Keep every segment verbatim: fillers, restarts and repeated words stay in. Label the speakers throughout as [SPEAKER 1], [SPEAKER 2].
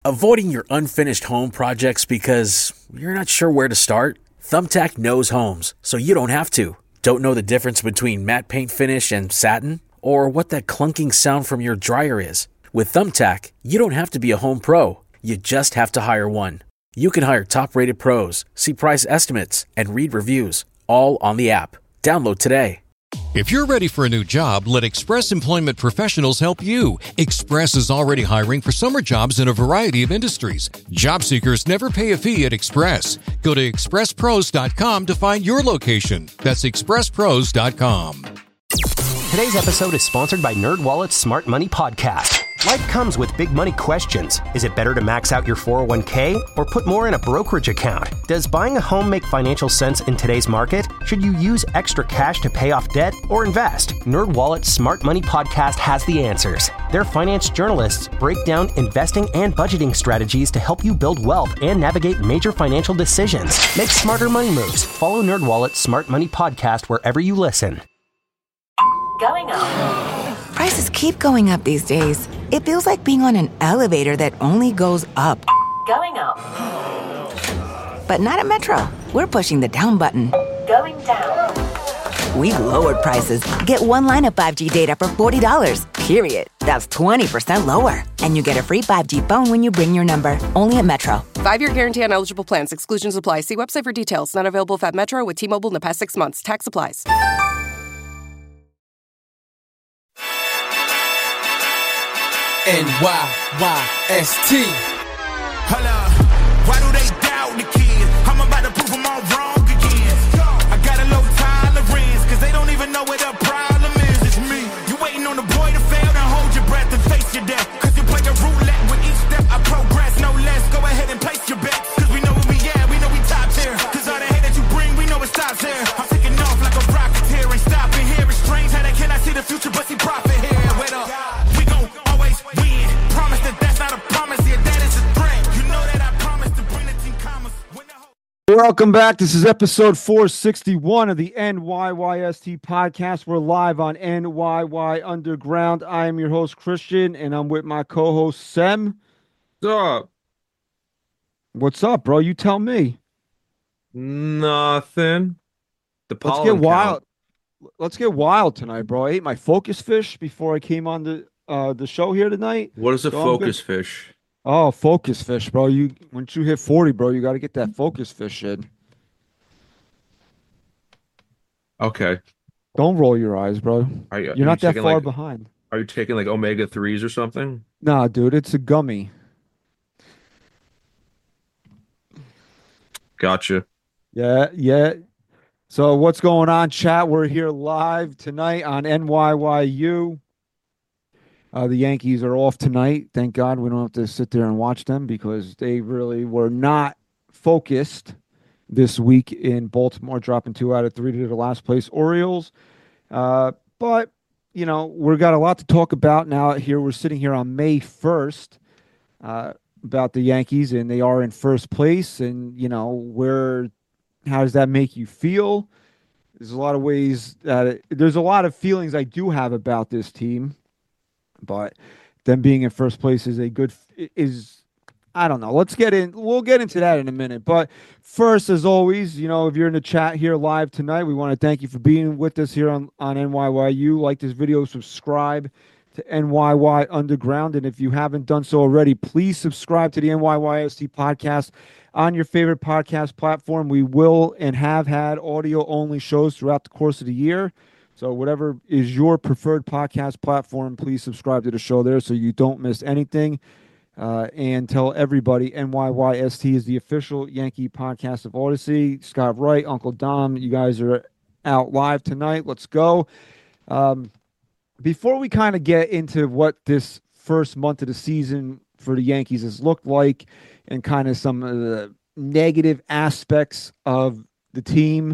[SPEAKER 1] Avoiding your unfinished home projects because you're not sure where to start? Thumbtack knows homes, so you don't have to. Don't know the difference between matte paint finish and satin? Or what that clunking sound from your dryer is? With Thumbtack, you don't have to be a home pro. You just have to hire one. You can hire top-rated pros, see price estimates, and read reviews, all on the app. Download today.
[SPEAKER 2] If you're ready for a new job, let Express Employment Professionals help you. Express is already hiring for summer jobs in a variety of industries. Job seekers never pay a fee at Express. Go to express pros dot com to find your location. That's express pros dot com.
[SPEAKER 3] Today's episode is sponsored by NerdWallet's Smart Money Podcast. Life comes with big money questions. Is it better to max out your four oh one k or put more in a brokerage account? Does buying a home make financial sense in today's market? Should you use extra cash to pay off debt or invest? NerdWallet's Smart Money Podcast has the answers. Their finance journalists break down investing and budgeting strategies to help you build wealth and navigate major financial decisions. Make smarter money moves. Follow NerdWallet's Smart Money Podcast wherever you listen.
[SPEAKER 4] Going up.
[SPEAKER 5] Prices keep going up these days. It feels like being on an elevator that only goes up.
[SPEAKER 4] Going up.
[SPEAKER 5] But not at Metro. We're pushing the down button.
[SPEAKER 4] Going down.
[SPEAKER 5] We've lowered prices. Get one line of five G data for forty dollars, period. That's twenty percent lower. And you get a free five G phone when you bring your number. Only at Metro.
[SPEAKER 6] Five-year guarantee on eligible plans. Exclusions apply. See website for details. Not available at Metro with T-Mobile in the past six months. Tax applies.
[SPEAKER 7] N Y Y S T. Hello, why do they doubt the kid? I'm about to prove them all wrong again. I got a low tolerance, cause they don't even know what the problem is. It's me. You waiting on the boy to fail, then hold your breath and face your death. Cause you play a roulette with each step. I progress, no less. Go ahead and place your bets. Cause we know where we at, we know we top tier. Cause all the hate that you bring, we know it stops here. I'm taking off like a rocket here, ain't stopping here. It's strange how they cannot see the future, but see profit here. Wait up.
[SPEAKER 8] Welcome back. This is episode four sixty-one of the N Y Y S T podcast. We're live on N Y Y Underground. I am your host, Christian, and I'm with my co-host, Sem.
[SPEAKER 9] What's up?
[SPEAKER 8] What's up, bro? You tell me.
[SPEAKER 9] Nothing. The
[SPEAKER 8] Let's get wild. Count. Let's get wild tonight, bro. I ate my focus fish before I came on the uh, the show here tonight.
[SPEAKER 9] What is a
[SPEAKER 8] so
[SPEAKER 9] focus fish?
[SPEAKER 8] Oh, focus fish, bro. You once you hit forty, bro, you got to get that focus fish in.
[SPEAKER 9] Okay.
[SPEAKER 8] Don't roll your eyes, bro.
[SPEAKER 9] Are you,
[SPEAKER 8] You're
[SPEAKER 9] are
[SPEAKER 8] not
[SPEAKER 9] you
[SPEAKER 8] that far
[SPEAKER 9] like,
[SPEAKER 8] behind.
[SPEAKER 9] Are you taking like omega threes or something?
[SPEAKER 8] Nah, dude, it's a gummy.
[SPEAKER 9] Gotcha.
[SPEAKER 8] Yeah, yeah. So what's going on, chat? We're here live tonight on N Y Y U. Uh, the Yankees are off tonight. Thank God we don't have to sit there and watch them because they really were not focused this week in Baltimore, dropping two out of three to the last place Orioles. Uh, but, you know, we've got a lot to talk about now here. We're sitting here on May first uh, about the Yankees, and they are in first place. And, you know, where, how does that make you feel? There's a lot of ways that it, there's a lot of feelings I do have about this team. But them being in first place is a good is I don't know. Let's get in. We'll get into that in a minute. But first, as always, you know, if you're in the chat here live tonight, we want to thank you for being with us here on, on N Y Y U. Like this video, subscribe to N Y Y Underground. And if you haven't done so already, please subscribe to the N Y Y S T podcast on your favorite podcast platform. We will and have had audio-only shows throughout the course of the year. So whatever is your preferred podcast platform, please subscribe to the show there so you don't miss anything. Uh, and tell everybody N Y Y S T is the official Yankee podcast of Odyssey. Scott Wright, Uncle Dom, you guys are out live tonight. Let's go. Um, before we kind of get into what this first month of the season for the Yankees has looked like and kind of some of the negative aspects of the team,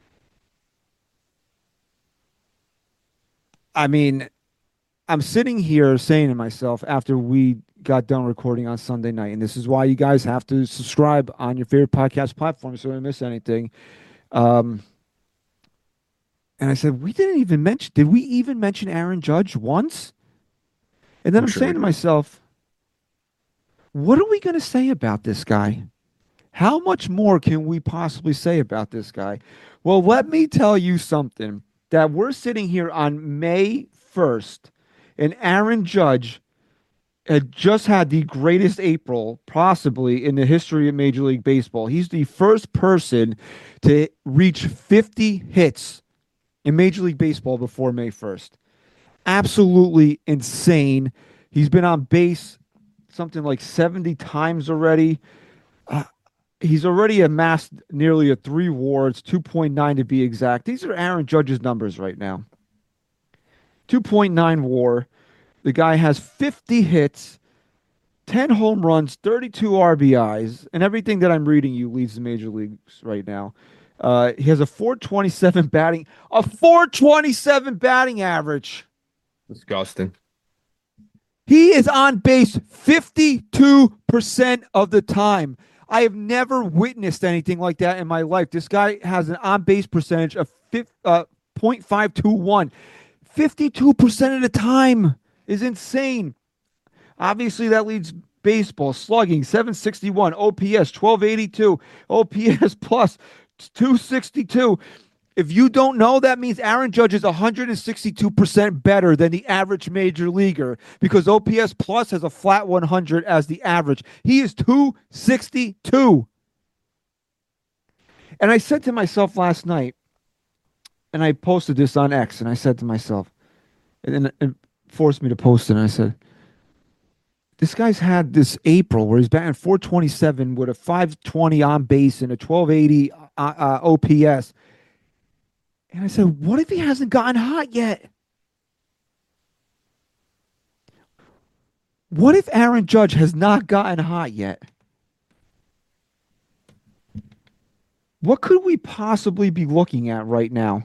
[SPEAKER 8] I mean, I'm sitting here saying to myself after we got done recording on Sunday night, and this is why you guys have to subscribe on your favorite podcast platform so you don't miss anything. Um, and I said, we didn't even mention, did we even mention Aaron Judge once? And then I'm, I'm sure saying to myself, What are we going to say about this guy? How much more can we possibly say about this guy? Well, let me tell you something, that we're sitting here on May first, and Aaron Judge had just had the greatest April possibly in the history of Major League Baseball. He's the first person to reach fifty hits in Major League Baseball before May first. Absolutely insane. He's been on base something like seventy times already. Uh, he's already amassed nearly a three wards, two point nine to be exact. These are Aaron Judge's numbers right now. two point nine war. The guy has fifty hits, ten home runs, thirty-two R B Is, and everything that I'm reading you leads the major leagues right now. Uh, he has a four twenty-seven batting, a four twenty-seven batting average.
[SPEAKER 9] Disgusting.
[SPEAKER 8] He is on base fifty-two percent of the time. I have never witnessed anything like that in my life. This guy has an on-base percentage of uh, point five two one. fifty-two percent of the time is insane. Obviously, that leads baseball. Slugging, seven sixty-one. O P S, twelve eighty-two. O P S plus, two sixty-two. If you don't know, that means Aaron Judge is one hundred sixty-two percent better than the average major leaguer because O P S plus has a flat one hundred as the average. He is two sixty-two. And I said to myself last night, and I posted this on X, and I said to myself, and then it forced me to post it, and I said, this guy's had this April where he's batting four twenty-seven with a five twenty on base and a twelve eighty uh, uh, O P S. And I said, what if he hasn't gotten hot yet? What if Aaron Judge has not gotten hot yet? What could we possibly be looking at right now?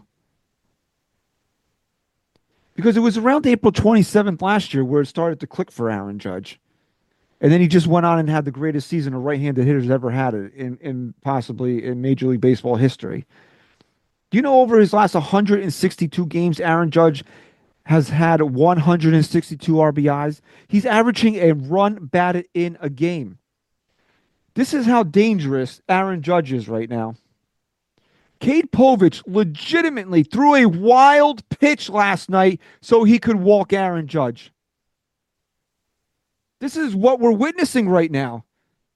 [SPEAKER 8] Because it was around April twenty-seventh last year where it started to click for Aaron Judge. And then he just went on and had the greatest season a right-handed hitter's ever had in, in possibly in Major League Baseball history. Do you know over his last one hundred sixty-two games, Aaron Judge has had one hundred sixty-two R B Is? He's averaging a run batted in a game. This is how dangerous Aaron Judge is right now. Cade Povich legitimately threw a wild pitch last night so he could walk Aaron Judge. This is what we're witnessing right now.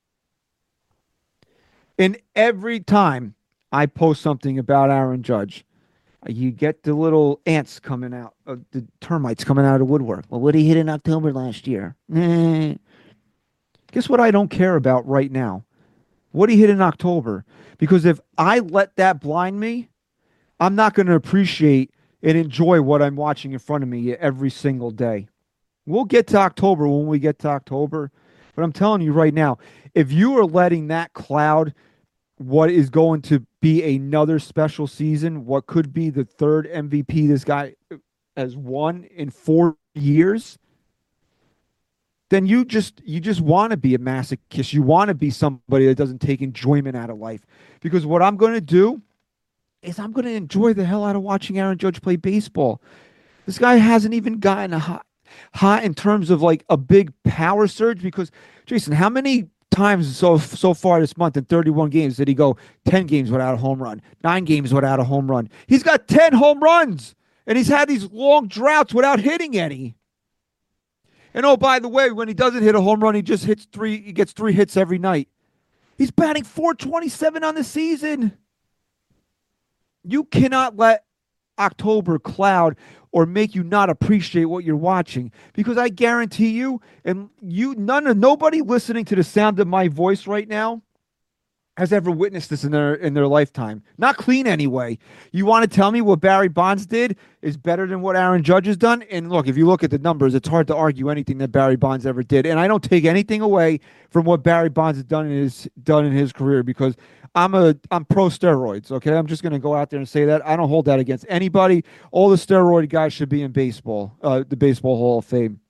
[SPEAKER 8] And every time I post something about Aaron Judge, you get the little ants coming out, uh, the termites coming out of the woodwork. Well, what did he hit in October last year? Eh. Guess what I don't care about right now? What did he hit in October? Because if I let that blind me, I'm not going to appreciate and enjoy what I'm watching in front of me every single day. We'll get to October when we get to October. But I'm telling you right now, if you are letting that cloud what is going to be another special season, what could be the third M V P this guy has won in four years, then you just you just want to be a masochist. You want to be somebody that doesn't take enjoyment out of life. Because what I'm going to do is I'm going to enjoy the hell out of watching Aaron Judge play baseball. This guy hasn't even gotten a hot, hot in terms of like a big power surge because, Jason, how many times so so far this month in thirty-one games did he go ten games without a home run, nine games without a home run? He's got ten home runs, and he's had these long droughts without hitting any. And oh, by the way, when he doesn't hit a home run, he just hits three. He gets three hits every night. He's batting four twenty-seven on the season. You cannot let October cloud or make you not appreciate what you're watching, because I guarantee you, and you, none of nobody listening to the sound of my voice right now has ever witnessed this in their in their lifetime. Not clean anyway. You want to tell me what Barry Bonds did is better than what Aaron Judge has done? And look, if you look at the numbers, it's hard to argue anything that Barry Bonds ever did. And I don't take anything away from what Barry Bonds has done in his done in his career, because I'm a I'm pro steroids, okay? I'm just going to go out there and say that. I don't hold that against anybody. All the steroid guys should be in baseball, uh, the Baseball Hall of Fame.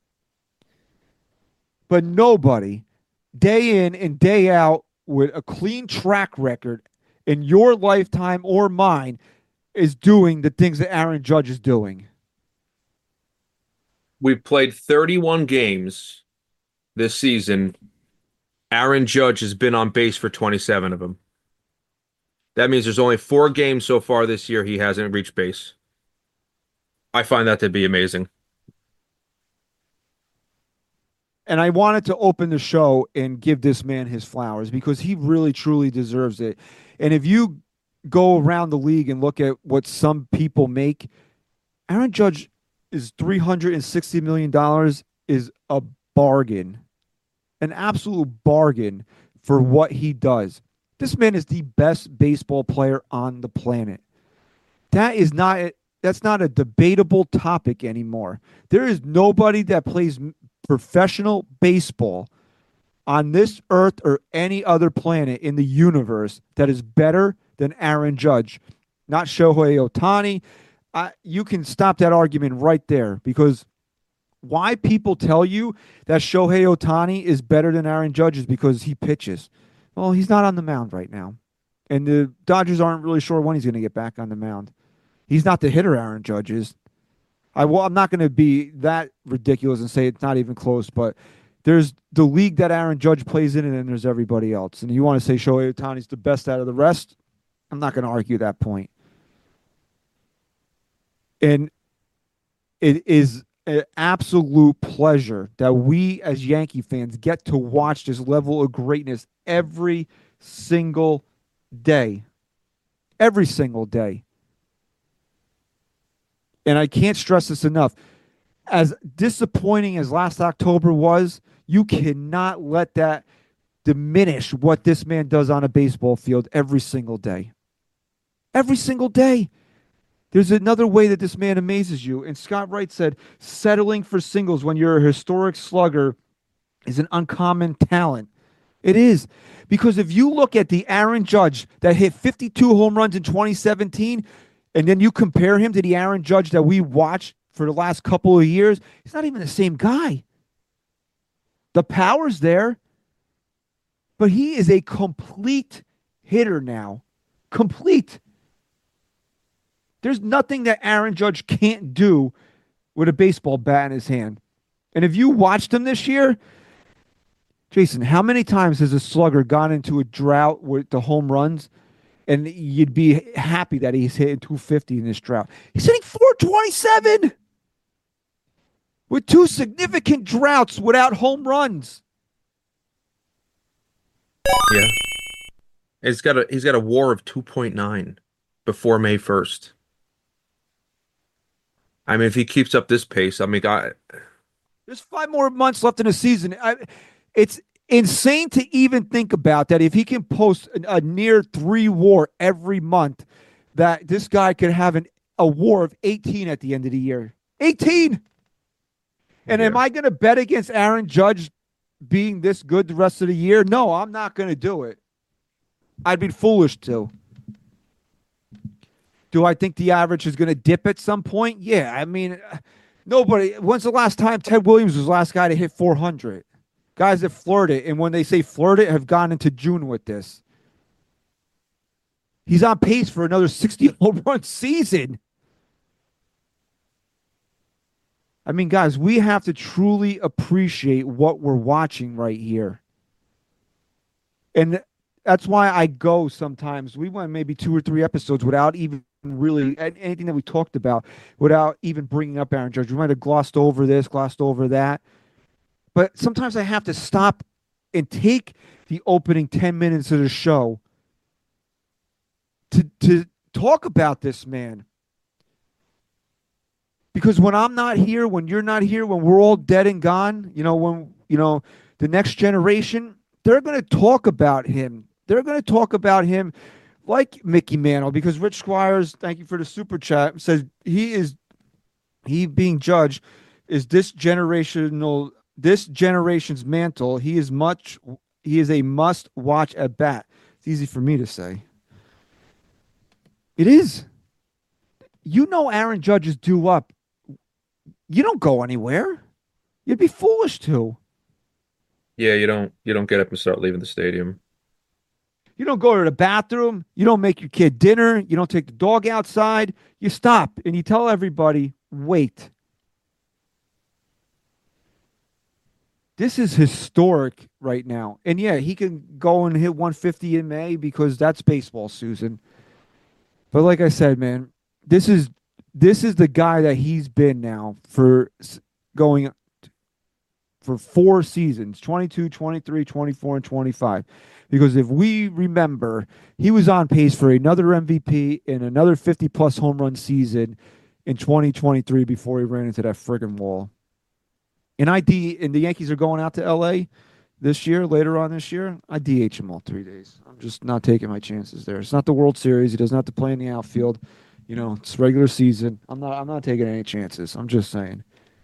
[SPEAKER 8] But nobody, day in and day out, with a clean track record in your lifetime or mine, is doing the things that Aaron Judge is doing.
[SPEAKER 9] We've played thirty-one games this season Aaron Judge has been on base for twenty-seven of them. That means there's only four games so far this year he hasn't reached base. I find that to be amazing.
[SPEAKER 8] And I wanted to open the show and give this man his flowers because he really, truly deserves it. And if you go around the league and look at what some people make, Aaron Judge is three hundred sixty million dollars is a bargain, an absolute bargain for what he does. This man is the best baseball player on the planet. That is not, that's not a debatable topic anymore. There is nobody that plays professional baseball on this earth or any other planet in the universe that is better than Aaron Judge. Not Shohei Ohtani. Uh, you can stop that argument right there, because why people tell you that Shohei Ohtani is better than Aaron Judge is because he pitches. Well, he's not on the mound right now. And the Dodgers aren't really sure when he's going to get back on the mound. He's not the hitter Aaron Judge is. I, well, I'm not going to be that ridiculous and say it's not even close, but there's the league that Aaron Judge plays in, and then there's everybody else. And you want to say Shohei Ohtani's the best out of the rest? I'm not going to argue that point. And it is an absolute pleasure that we as Yankee fans get to watch this level of greatness every single day. Every single day. And I can't stress this enough. As disappointing as last October was, you cannot let that diminish what this man does on a baseball field every single day. Every single day. There's another way that this man amazes you. And Scott Wright said, settling for singles when you're a historic slugger is an uncommon talent. It is. Because if you look at the Aaron Judge that hit fifty-two home runs in twenty seventeen, and then you compare him to the Aaron Judge that we watched for the last couple of years, he's not even the same guy. The power's there, but he is a complete hitter now. Complete. There's nothing that Aaron Judge can't do with a baseball bat in his hand. And if you watched him this year, Jason, how many times has a slugger gone into a drought with the home runs, and you'd be happy that he's hitting two fifty in this drought? He's hitting four twenty-seven with two significant droughts without home runs.
[SPEAKER 9] Yeah. He's got a he's got a WAR of two point nine before May first. I mean, if he keeps up this pace, I mean, I,
[SPEAKER 8] there's five more months left in the season. I, it's insane to even think about that. If he can post a, a near three WAR every month, that this guy could have an, a WAR of eighteen at the end of the year. eighteen! And yeah. Am I going to bet against Aaron Judge being this good the rest of the year? No, I'm not going to do it. I'd be foolish to. Do I think the average is going to dip at some point? Yeah, I mean, nobody. When's the last time Ted Williams was the last guy to hit four hundred? Guys that flirted, and when they say flirted, have gone into June with this. He's on pace for another sixty home run season. I mean, guys, we have to truly appreciate what we're watching right here. And that's why I go sometimes. We went maybe two or three episodes without even really anything that we talked about, without even bringing up Aaron Judge. We might have glossed over this, glossed over that. But sometimes I have to stop and take the opening ten minutes of the show to, to talk about this man. Because when I'm not here, when you're not here, when we're all dead and gone, you know, when, you know, the next generation, they're going to talk about him. They're going to talk about him like Mickey Mantle, because Rich Squires, thank you for the super chat, says he is, he being Judge, is this generational, this generation's Mantle. He is much, he is a must watch at bat. It's easy for me to say. It is. You know Aaron Judge is due up. You don't go anywhere. You'd be foolish to.
[SPEAKER 9] Yeah, you don't you don't get up and start leaving the stadium.
[SPEAKER 8] You don't go to the bathroom. You don't make your kid dinner. You don't take the dog outside. You stop and you tell everybody, wait. This is historic right now. And yeah, he can go and hit one fifty in May because that's baseball, Susan. But like I said, man, this is this is the guy that he's been now for going for four seasons, twenty-two, twenty-three, twenty-four, and twenty-five. Because if we remember, he was on pace for another M V P and another fifty-plus home run season in twenty twenty-three before he ran into that friggin' wall. And I D and the Yankees are going out to L A this year, later on this year. I D H him all three days. I'm just not taking my chances there. It's not the World Series. He doesn't have to play in the outfield. You know, it's regular season. I'm not I'm not taking any chances. I'm just saying.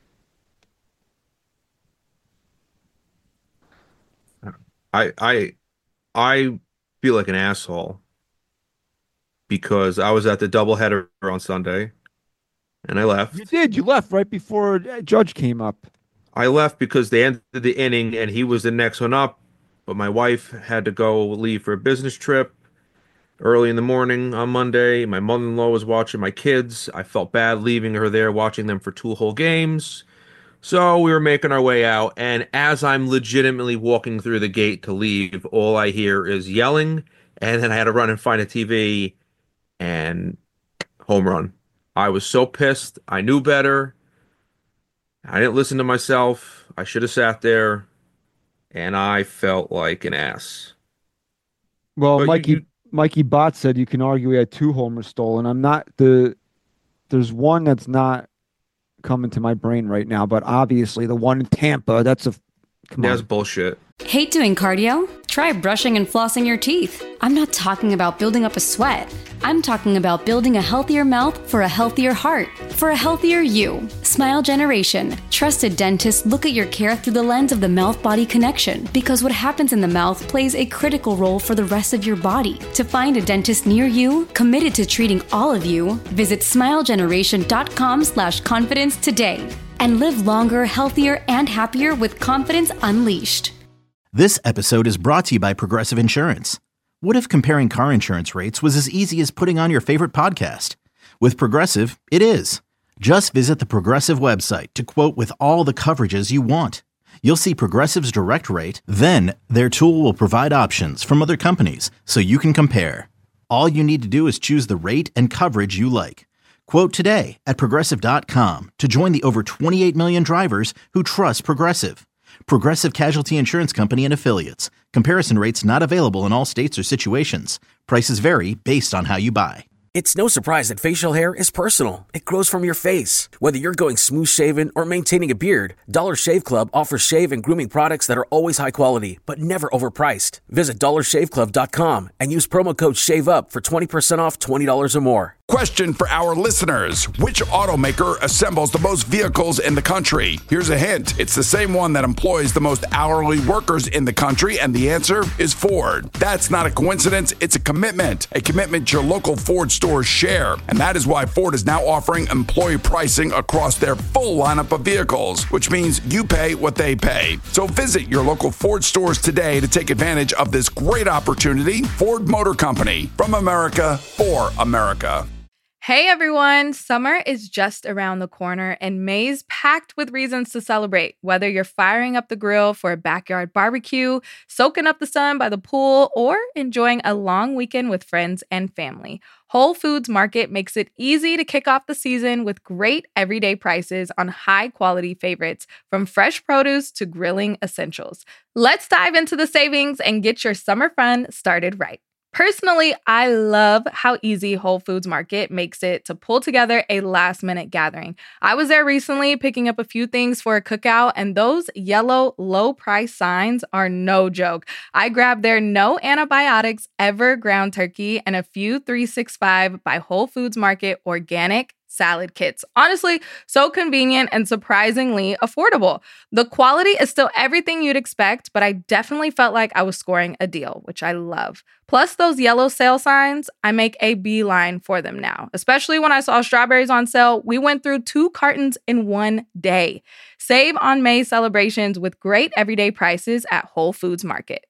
[SPEAKER 9] I I I feel like an asshole because I was at the doubleheader on Sunday and I left.
[SPEAKER 8] You did. You left right before Judge came up.
[SPEAKER 9] I left because they ended the inning and he was the next one up, but my wife had to go leave for a business trip early in the morning on Monday. My mother-in-law was watching my kids. I felt bad leaving her there, watching them for two whole games. So we were making our way out, and as I'm legitimately walking through the gate to leave, all I hear is yelling, and then I had to run and find a T V, and home run. I was so pissed. I knew better. I didn't listen to myself. I should have sat there, and I felt like an ass.
[SPEAKER 8] Well,
[SPEAKER 9] But
[SPEAKER 8] Mikey
[SPEAKER 9] you- you-
[SPEAKER 8] Mikey Bott said you can argue he had two homers stolen. I'm not the. There's one that's not coming to my brain right now, but obviously the one in Tampa. That's a. Come
[SPEAKER 9] That's
[SPEAKER 8] on.
[SPEAKER 9] bullshit.
[SPEAKER 10] Hate doing cardio? Try brushing and flossing your teeth. I'm not talking about building up a sweat. I'm talking about building a healthier mouth for a healthier heart, for a healthier you. Smile Generation. Trusted dentists look at your care through the lens of the mouth-body connection because what happens in the mouth plays a critical role for the rest of your body. To find a dentist near you, committed to treating all of you, visit smilegeneration.com slash confidence today. And live longer, healthier, and happier with confidence unleashed.
[SPEAKER 11] This episode is brought to you by Progressive Insurance. What if comparing car insurance rates was as easy as putting on your favorite podcast? With Progressive, it is. Just visit the Progressive website to quote with all the coverages you want. You'll see Progressive's direct rate, then their tool will provide options from other companies so you can compare. All you need to do is choose the rate and coverage you like. Quote today at progressive dot com to join the over twenty-eight million drivers who trust Progressive. Progressive Casualty Insurance Company and Affiliates. Comparison rates not available in all states or situations. Prices vary based on how you buy.
[SPEAKER 1] It's no surprise that facial hair is personal. It grows from your face. Whether you're going smooth shaven or maintaining a beard, Dollar Shave Club offers shave and grooming products that are always high quality, but never overpriced. Visit dollar shave club dot com and use promo code SHAVEUP for twenty percent off twenty dollars or more.
[SPEAKER 12] Question for our listeners. Which automaker assembles the most vehicles in the country? Here's a hint. It's the same one that employs the most hourly workers in the country, and the answer is Ford. That's not a coincidence. It's a commitment. A commitment your local Ford stores share. And that is why Ford is now offering employee pricing across their full lineup of vehicles, which means you pay what they pay. So visit your local Ford stores today to take advantage of this great opportunity. Ford Motor Company, from America for America.
[SPEAKER 13] Hey everyone, summer is just around the corner and May's packed with reasons to celebrate. Whether you're firing up the grill for a backyard barbecue, soaking up the sun by the pool, or enjoying a long weekend with friends and family, Whole Foods Market makes it easy to kick off the season with great everyday prices on high-quality favorites, from fresh produce to grilling essentials. Let's dive into the savings and get your summer fun started right. Personally, I love how easy Whole Foods Market makes it to pull together a last-minute gathering. I was there recently picking up a few things for a cookout, and those yellow low-price signs are no joke. I grabbed their no antibiotics ever ground turkey and a few three sixty-five by Whole Foods Market organic salad kits. Honestly, so convenient and surprisingly affordable. The quality is still everything you'd expect, but I definitely felt like I was scoring a deal, which I love. Plus those yellow sale signs, I make a beeline for them now. Especially when I saw strawberries on sale, we went through two cartons in one day. Save on May celebrations with great everyday prices at Whole Foods Market.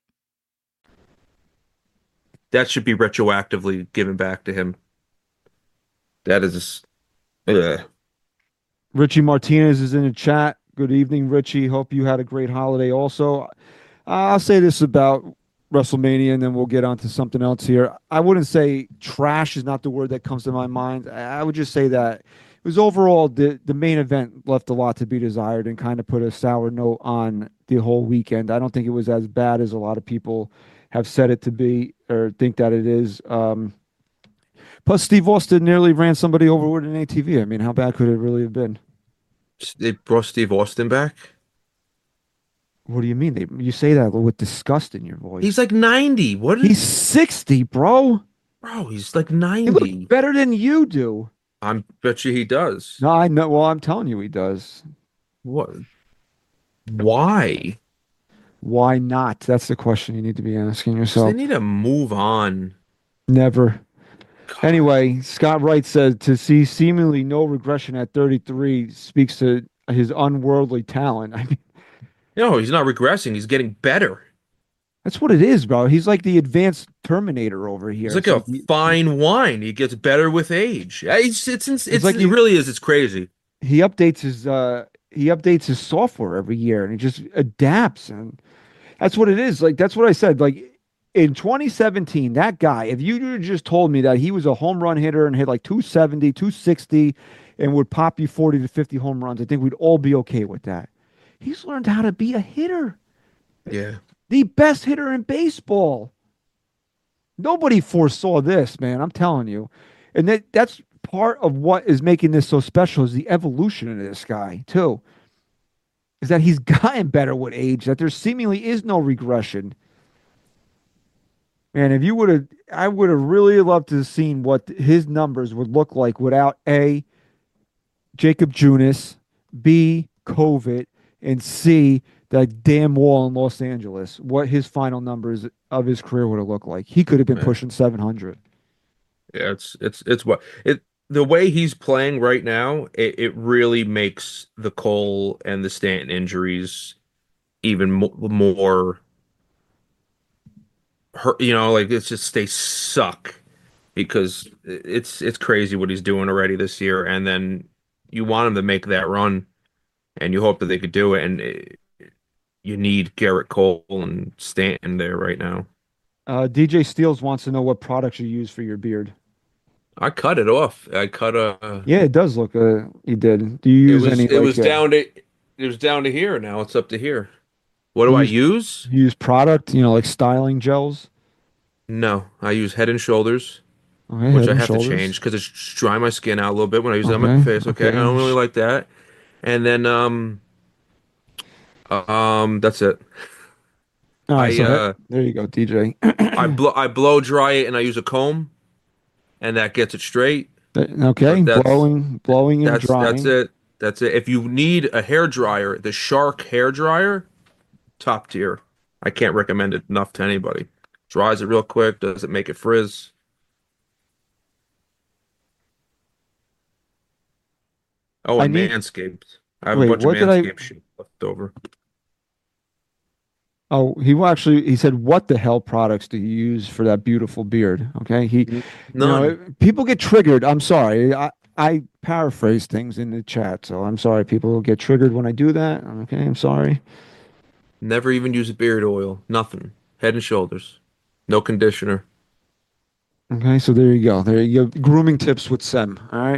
[SPEAKER 9] That should be retroactively given back to him. That is... Ugh.
[SPEAKER 8] Richie Martinez is in the chat. Good evening, Richie. Hope you had a great holiday also. Uh, I'll say this about WrestleMania, and then we'll get on to something else here. I wouldn't say trash is not the word that comes to my mind. I would just say that it was overall the, the main event left a lot to be desired and kind of put a sour note on the whole weekend. I don't think it was as bad as a lot of people have said it to be or think that it is. Um, plus, Steve Austin nearly ran somebody over with an A T V. I mean, how bad could it really have been?
[SPEAKER 9] They brought Steve Austin back?
[SPEAKER 8] What do you mean? They, you say that with disgust in your voice.
[SPEAKER 9] He's like ninety. What? Is...
[SPEAKER 8] He's sixty, bro.
[SPEAKER 9] Bro, he's like ninety.
[SPEAKER 8] He looks better than you do.
[SPEAKER 9] I bet you he does.
[SPEAKER 8] No, I know. Well, I'm telling you he does.
[SPEAKER 9] What? Why?
[SPEAKER 8] Why not? That's the question you need to be asking yourself.
[SPEAKER 9] They need to move on.
[SPEAKER 8] Never. God. Anyway, Scott Wright said to see seemingly no regression at thirty-three speaks to his unworldly talent. I mean,
[SPEAKER 9] no, he's not regressing. He's getting better.
[SPEAKER 8] That's what it is, bro. He's like the advanced Terminator over here.
[SPEAKER 9] He's like it's a like, fine wine. He gets better with age. It's it's, it's, it's like it he, really is. It's crazy.
[SPEAKER 8] He updates his uh he updates his software every year, and he just adapts, and that's what it is. Like that's what I said. Like in twenty seventeen, that guy, if you just told me that he was a home run hitter and hit like two seventy, two sixty, and would pop you forty to fifty home runs, I think we'd all be okay with that. He's learned how to be a hitter.
[SPEAKER 9] Yeah.
[SPEAKER 8] The best hitter in baseball. Nobody foresaw this, man. I'm telling you. And that that's part of what is making this so special is the evolution of this guy, too. Is that he's gotten better with age, that there seemingly is no regression. Man, if you would have, I would have really loved to have seen what his numbers would look like without A, Jacob Junis, B, COVID, and C, that damn wall in Los Angeles, what his final numbers of his career would have looked like. He could have been Man. pushing seven hundred.
[SPEAKER 9] Yeah, it's it's it's what it the way he's playing right now, it, it really makes the Cole and the Stanton injuries even mo- more hurt, you know, like it's just they suck because it's it's crazy what he's doing already this year, and then you want him to make that run and you hope that they could do it, and it, you need Garrett Cole and Stanton there right now.
[SPEAKER 8] Uh, D J Steels wants to know what products you use for your beard.
[SPEAKER 9] I cut it off. I cut a.
[SPEAKER 8] Yeah, it does look. Uh, you did. Do you use
[SPEAKER 9] it was,
[SPEAKER 8] any?
[SPEAKER 9] It
[SPEAKER 8] like,
[SPEAKER 9] was
[SPEAKER 8] uh,
[SPEAKER 9] down to. It was down to here. Now it's up to here. What do
[SPEAKER 8] you
[SPEAKER 9] I
[SPEAKER 8] use,
[SPEAKER 9] use?
[SPEAKER 8] Use product. You know, like styling gels.
[SPEAKER 9] No, I use Head and Shoulders,
[SPEAKER 8] okay,
[SPEAKER 9] which
[SPEAKER 8] head
[SPEAKER 9] I have
[SPEAKER 8] shoulders.
[SPEAKER 9] to change because it's dry my skin out a little bit when I use
[SPEAKER 8] okay.
[SPEAKER 9] it on my face. Okay?
[SPEAKER 8] okay,
[SPEAKER 9] I don't really like that. And then um, um, that's it.
[SPEAKER 8] All right,
[SPEAKER 9] I,
[SPEAKER 8] so
[SPEAKER 9] uh,
[SPEAKER 8] there you go, D J.
[SPEAKER 9] I blow I blow dry it and I use a comb, and that gets it straight.
[SPEAKER 8] Okay, blowing, blowing and
[SPEAKER 9] that's,
[SPEAKER 8] drying.
[SPEAKER 9] That's it. That's it. If you need a hair dryer, the Shark hair dryer, top tier. I can't recommend it enough to anybody. Dries it real quick. Doesn't make it frizz. Oh, and
[SPEAKER 8] I need...
[SPEAKER 9] Manscaped. I have
[SPEAKER 8] Wait,
[SPEAKER 9] a bunch of
[SPEAKER 8] what did I-
[SPEAKER 9] Manscaped shit left over.
[SPEAKER 8] Oh, he actually he said, "What the hell products do you use for that beautiful beard?" Okay, he, you know, people get triggered. I'm sorry, I I paraphrase things in the chat, so I'm sorry. People will get triggered when I do that. Okay, I'm sorry.
[SPEAKER 9] Never even use a beard oil. Nothing. Head and Shoulders. No conditioner.
[SPEAKER 8] Okay, so there you go. There you go. Grooming tips with Sem. All right.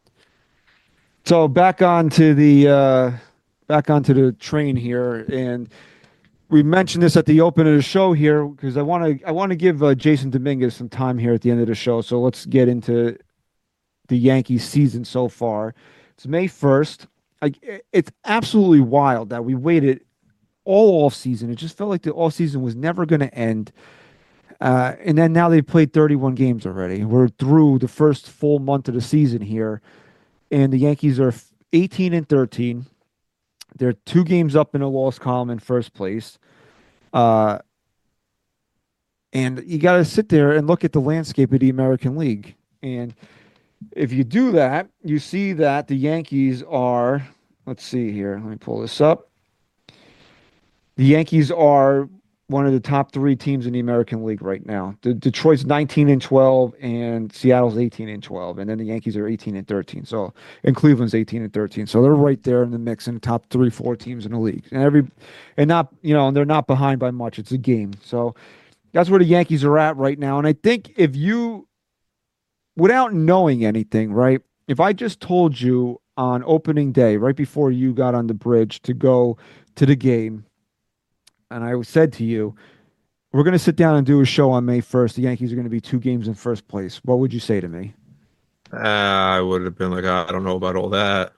[SPEAKER 8] So back onto the uh, back onto the train here, and we mentioned this at the open of the show here because I want to I want to give uh, Jason Dominguez some time here at the end of the show. So let's get into the Yankees season so far. It's May first. I, it's absolutely wild that we waited all off season. It just felt like the off season was never going to end. Uh, and then now they've played thirty-one games already. We're through the first full month of the season here, and the Yankees are eighteen and thirteen. They're two games up in a loss column in first place. Uh, and you got to sit there and look at the landscape of the American League. And if you do that, you see that the Yankees are, let's see here. Let me pull this up. The Yankees are one of the top three teams in the American League right now. De- Detroit's nineteen and twelve, and Seattle's eighteen and twelve, and then the Yankees are eighteen and thirteen. So, and Cleveland's eighteen and thirteen. So they're right there in the mix in the top three, four teams in the league, and every, and not you know, and they're not behind by much. It's a game. So that's where the Yankees are at right now. And I think if you, without knowing anything, right? If I just told you on opening day, right before you got on the bridge to go to the game, and I said to you, we're going to sit down and do a show on May first. The Yankees are going to be two games in first place. What would you say to me?
[SPEAKER 9] Uh, I would have been like, I don't know about all that.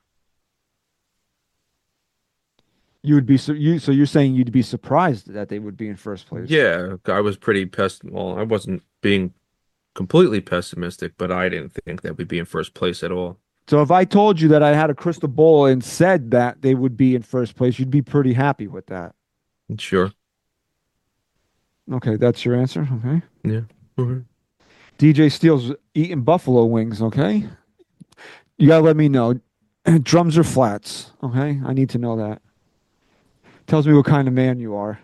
[SPEAKER 8] You would be so you so you're saying you'd be surprised that they would be in first place.
[SPEAKER 9] Yeah, I was pretty pest. Well, I wasn't being completely pessimistic, but I didn't think that we'd be in first place at all.
[SPEAKER 8] So if I told you that I had a crystal ball and said that they would be in first place, you'd be pretty happy with that.
[SPEAKER 9] Sure.
[SPEAKER 8] Okay, that's your answer. Okay.
[SPEAKER 9] Yeah. Okay.
[SPEAKER 8] D J Steele's eating buffalo wings. Okay. You gotta let me know. Drums or flats. Okay, I need to know that. Tells me what kind of man you are.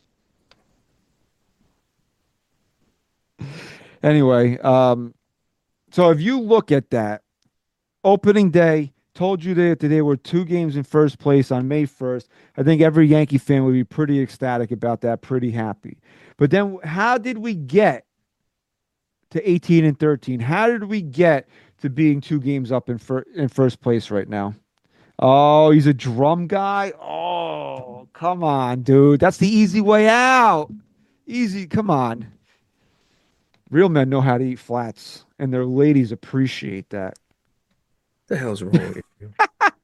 [SPEAKER 8] Anyway, um, so if you look at that, opening day, told you that they were two games in first place on May first. I think every Yankee fan would be pretty ecstatic about that, pretty happy. But then how did we get to eighteen and thirteen? How did we get to being two games up in, fir- in first place right now? Oh, he's a drum guy? Oh, come on, dude. That's the easy way out. Easy, come on. Real men know how to eat flats, and their ladies appreciate that.
[SPEAKER 9] The hell's wrong with you?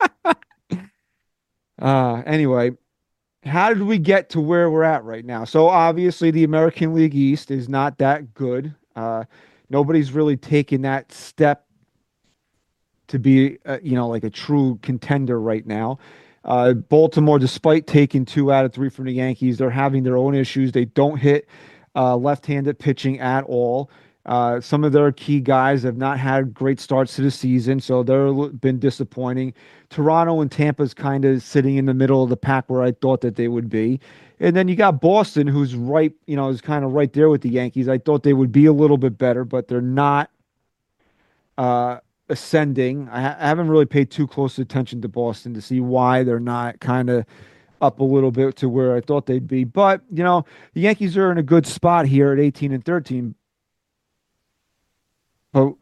[SPEAKER 8] uh, anyway, how did we get to where we're at right now? So obviously the American League East is not that good. Uh, nobody's really taken that step to be, uh, you know, like a true contender right now. Uh, Baltimore, despite taking two out of three from the Yankees, they're having their own issues. They don't hit uh, left-handed pitching at all. Uh, some of their key guys have not had great starts to the season, so they've been disappointing. Toronto and Tampa's kind of sitting in the middle of the pack where I thought that they would be. And then you got Boston, who's right, you know, is kind of right there with the Yankees. I thought they would be a little bit better, but they're not uh, ascending. I, ha- I haven't really paid too close attention to Boston to see why they're not kind of up a little bit to where I thought they'd be. But, you know, the Yankees are in a good spot here at eighteen and thirteen. But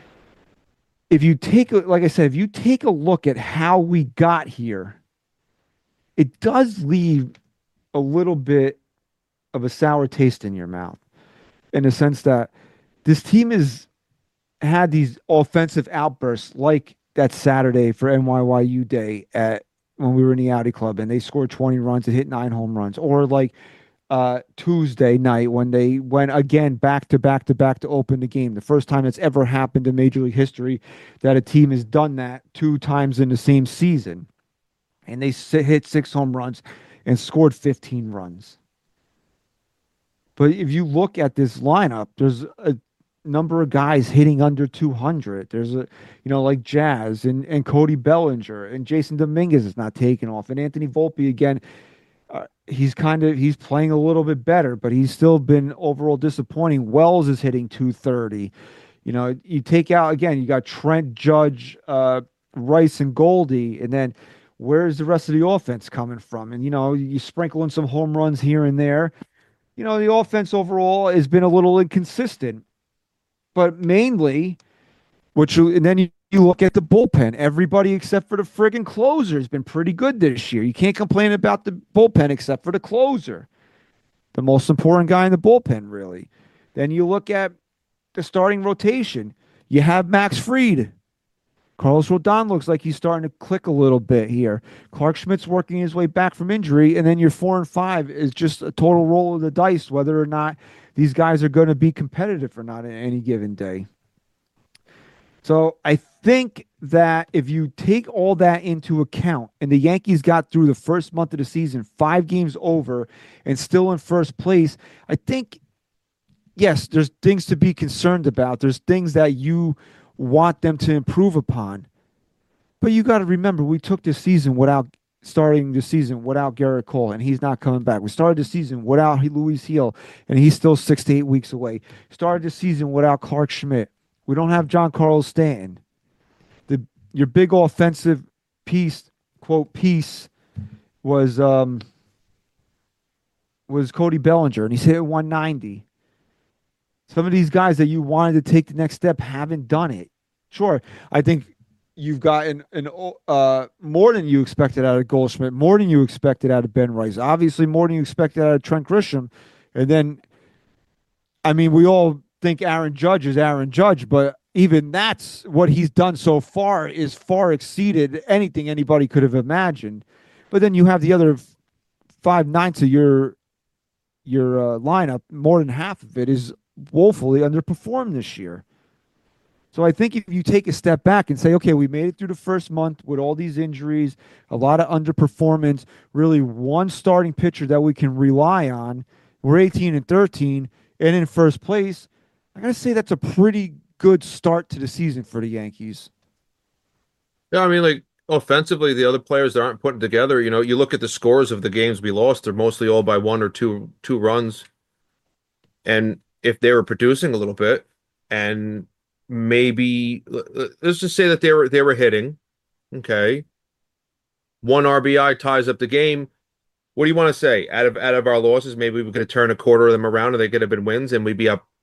[SPEAKER 8] if you take, a, like I said, if you take a look at how we got here, it does leave a little bit of a sour taste in your mouth, in the sense that this team has had these offensive outbursts like that Saturday for N Y Y U Day at when we were in the Audi Club and they scored twenty runs and hit nine home runs, or like uh, Tuesday night when they went again back to back to back to open the game. The first time that's ever happened in Major League history that a team has done that two times in the same season. And they hit six home runs and scored fifteen runs. But if you look at this lineup, there's a number of guys hitting under two hundred. There's a, you know, like Jazz and, and Cody Bellinger, and Jason Dominguez is not taking off. And Anthony Volpe, again, uh, he's kind of, he's playing a little bit better, but he's still been overall disappointing. Wells is hitting two thirty. You know, you take out, again, you got Trent, Judge, uh, Rice, and Goldie, and then where's the rest of the offense coming from? And, you know, you sprinkle in some home runs here and there. You know, the offense overall has been a little inconsistent. But mainly, which and then you, you look at the bullpen. Everybody except for the friggin' closer has been pretty good this year. You can't complain about the bullpen except for the closer, the most important guy in the bullpen, really. Then you look at the starting rotation. You have Max Fried. Carlos Rodon looks like he's starting to click a little bit here. Clark Schmidt's working his way back from injury, and then your four and five is just a total roll of the dice, whether or not these guys are going to be competitive or not on any given day. So I think that if you take all that into account, and the Yankees got through the first month of the season, five games over, and still in first place, I think, yes, there's things to be concerned about. There's things that you want them to improve upon. But you got to remember, we took this season without starting the season without Garrett Cole, and he's not coming back. We started the season without Luis Heel, and he's still six to eight weeks away. Started the season without Clark Schmidt. We don't have John Carlos Stanton. The your big offensive piece, quote piece, was um was Cody Bellinger, and he's hit one ninety. Some of these guys that you wanted to take the next step haven't done it. Sure, I think you've gotten an uh, more than you expected out of Goldschmidt, more than you expected out of Ben Rice, obviously more than you expected out of Trent Grisham. And then, I mean, we all think Aaron Judge is Aaron Judge, but even that's what he's done so far is far exceeded anything anybody could have imagined. But then you have the other five ninths of your your uh, lineup, more than half of it is woefully underperformed this year. So I think if you take a step back and say, okay, we made it through the first month with all these injuries, a lot of underperformance, really one starting pitcher that we can rely on. We're eighteen and thirteen and in first place. I got to say that's a pretty good start to the season for the Yankees.
[SPEAKER 9] Yeah, I mean, like, offensively, the other players that aren't putting together, you know, you look at the scores of the games we lost, they're mostly all by one or two two runs. And if they were producing a little bit and maybe let's just say that they were they were hitting, okay, one R B I ties up the game. What do you want to say? Out of out of our losses, maybe we could turn a quarter of them around and they could have been wins and we'd be up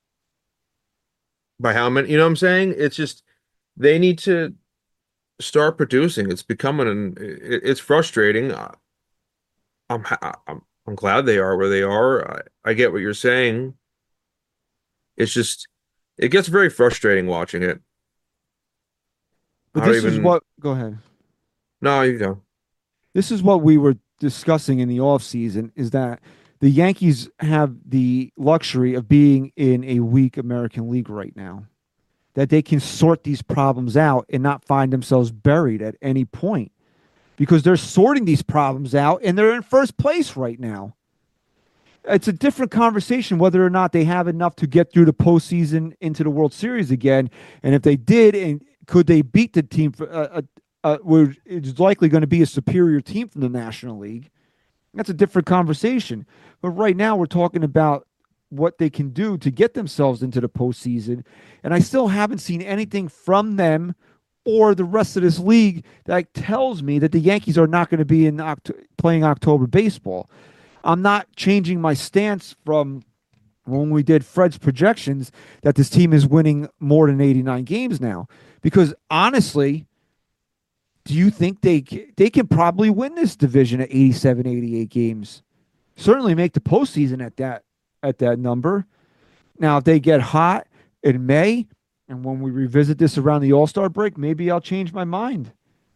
[SPEAKER 9] by how many? You know what I'm saying? It's just they need to start producing. It's becoming an it's frustrating. I'm I'm I'm glad they are where they are. I, I get what you're saying. It's just it gets very frustrating watching it.
[SPEAKER 8] But this even... is what go ahead.
[SPEAKER 9] No, you go.
[SPEAKER 8] This is what we were discussing in the offseason is that the Yankees have the luxury of being in a weak American League right now. That they can sort these problems out and not find themselves buried at any point. Because they're sorting these problems out and they're in first place right now. It's a different conversation whether or not they have enough to get through the postseason into the World Series again. And if they did, and could they beat the team, for, uh, uh, where it's likely going to be a superior team from the National League, that's a different conversation. But right now we're talking about what they can do to get themselves into the postseason. And I still haven't seen anything from them or the rest of this league that tells me that the Yankees are not going to be in Oct- playing October baseball. I'm not changing my stance from when we did Fred's projections that this team is winning more than eighty-nine games now. Because honestly, do you think they they can probably win this division at eighty-seven, eighty-eight games? Certainly make the postseason at that at that number. Now, if they get hot in May, and when we revisit this around the All-Star break, maybe I'll change my mind.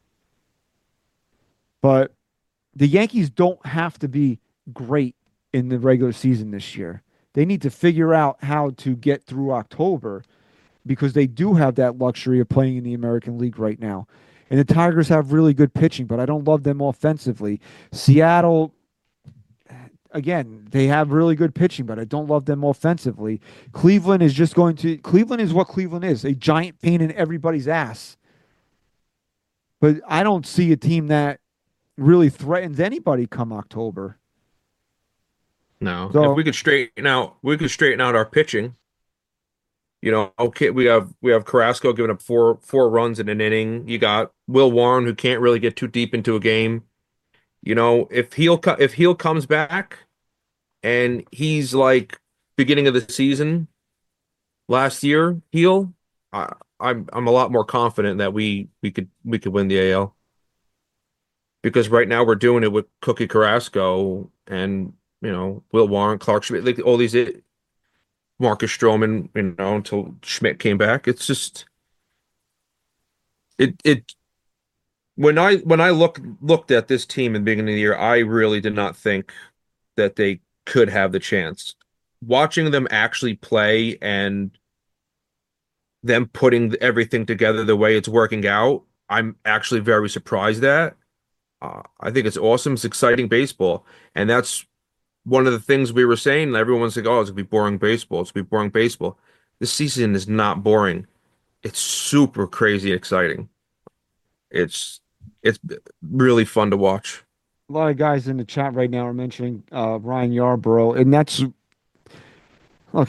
[SPEAKER 8] But the Yankees don't have to be great in the regular season this year. They need to figure out how to get through October because they do have that luxury of playing in the American League right now. And the Tigers have really good pitching, but I don't love them offensively. Seattle, again, they have really good pitching, but I don't love them offensively. Cleveland is just going to... Cleveland is what Cleveland is, a giant pain in everybody's ass. But I don't see a team that really threatens anybody come October.
[SPEAKER 9] No.
[SPEAKER 8] So,
[SPEAKER 9] if we could straighten out we could straighten out our pitching. You know, okay, we have we have Carrasco giving up four four runs in an inning. You got Will Warren who can't really get too deep into a game. You know, if Heel if Heel comes back and he's like beginning of the season last year, Heel, I, I'm I'm a lot more confident that we we could we could win the A L. Because right now we're doing it with Cookie Carrasco and, you know, Will Warren, Clark Schmidt, like all these Marcus Stroman, you know, until Schmidt came back. It's just it it when I when I look looked at this team in the beginning of the year, I really did not think that they could have the chance. Watching them actually play and them putting everything together the way it's working out, I'm actually very surprised at. Uh, I think it's awesome. It's exciting baseball. And that's one of the things we were saying. Everyone's like, oh, it's going to be boring baseball. It's going to be boring baseball. This season is not boring. It's super crazy exciting. It's it's really fun to watch.
[SPEAKER 8] A lot of guys in the chat right now are mentioning uh, Ryan Yarbrough, and that's look.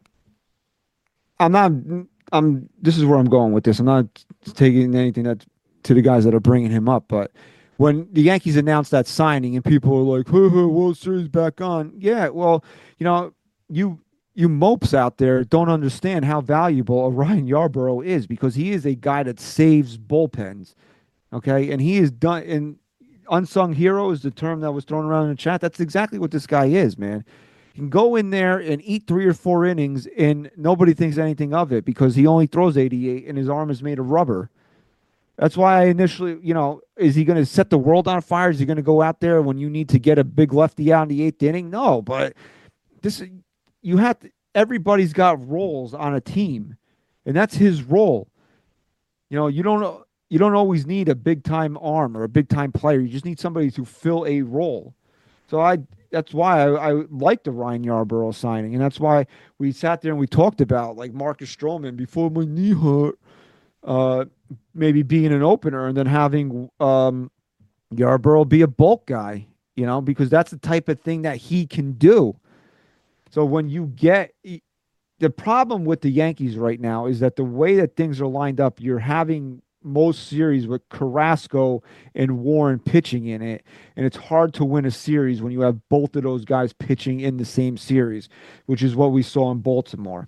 [SPEAKER 8] I'm not. I'm. This is where I'm going with this. I'm not taking anything that to the guys that are bringing him up, but when the Yankees announced that signing, and people are like, "Hey, hey, World Series back on," yeah. Well, you know, you you mopes out there don't understand how valuable a Ryan Yarbrough is, because he is a guy that saves bullpens. Okay, and he is done. And unsung hero is the term that was thrown around in the chat. That's exactly what this guy is, man. He can go in there and eat three or four innings, and nobody thinks anything of it because he only throws eighty-eight, and his arm is made of rubber. That's why I initially, you know, is he going to set the world on fire? Is he going to go out there when you need to get a big lefty out in the eighth inning? No, but this, you have to, everybody's got roles on a team, and that's his role. You know, you don't you don't always need a big time arm or a big time player. You just need somebody to fill a role. So I that's why I, I like the Ryan Yarbrough signing, and that's why we sat there and we talked about like Marcus Stroman before my knee hurt, uh, maybe being an opener and then having um, Yarbrough be a bulk guy, you know, because that's the type of thing that he can do. So when you get the problem with the Yankees right now is that the way that things are lined up, you're having most series with Carrasco and Warren pitching in it, and it's hard to win a series when you have both of those guys pitching in the same series, which is what we saw in Baltimore.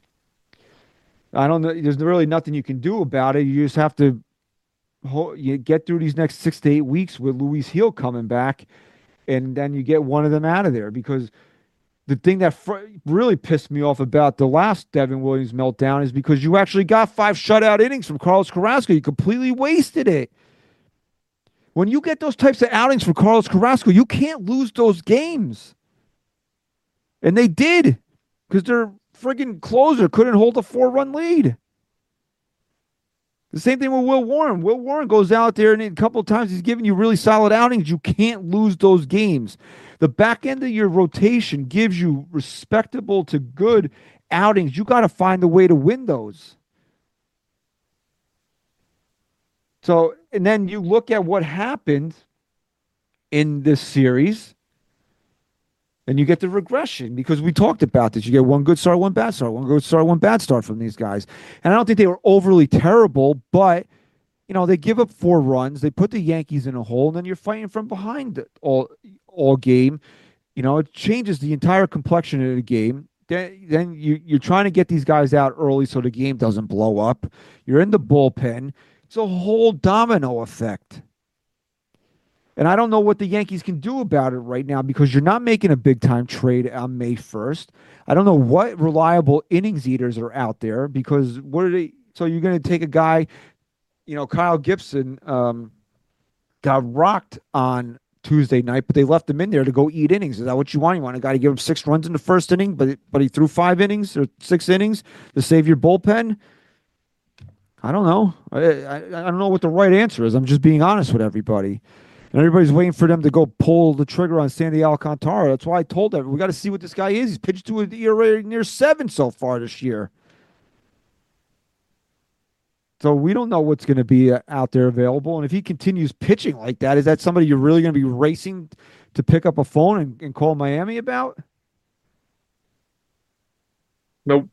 [SPEAKER 8] I don't know. There's really nothing you can do about it. You just have to you get through these next six to eight weeks with Luis Gil coming back, and then you get one of them out of there. Because the thing that fr- really pissed me off about the last Devin Williams meltdown is because you actually got five shutout innings from Carlos Carrasco. You completely wasted it. When you get those types of outings from Carlos Carrasco, you can't lose those games. And they did, because their friggin' closer couldn't hold a four-run lead. The same thing with Will Warren. Will Warren goes out there, and a couple of times he's giving you really solid outings. You can't lose those games. The back end of your rotation gives you respectable to good outings. You got to find a way to win those. So, and then you look at what happened in this series, and you get the regression, because we talked about this. You get one good start, one bad start, one good start, one bad start from these guys. And I don't think they were overly terrible, but, you know, they give up four runs. They put the Yankees in a hole, and then you're fighting from behind all all game. You know, it changes the entire complexion of the game. Then, then you, you're trying to get these guys out early so the game doesn't blow up. You're in the bullpen. It's a whole domino effect. And I don't know what the Yankees can do about it right now, because you're not making a big-time trade on May first. I don't know what reliable innings eaters are out there, because what are they? So you're going to take a guy, you know, Kyle Gibson um, got rocked on Tuesday night, but they left him in there to go eat innings. Is that what you want? You want a guy to give him six runs in the first inning, but but he threw five innings or six innings to save your bullpen? I don't know. I, I, I don't know what the right answer is. I'm just being honest with everybody. And everybody's waiting for them to go pull the trigger on Sandy Alcantara. That's why I told them, we got to see what this guy is. He's pitched to an E R A near seven so far this year. So we don't know what's going to be out there available. And if he continues pitching like that, is that somebody you're really going to be racing to pick up a phone and, and call Miami about?
[SPEAKER 9] Nope.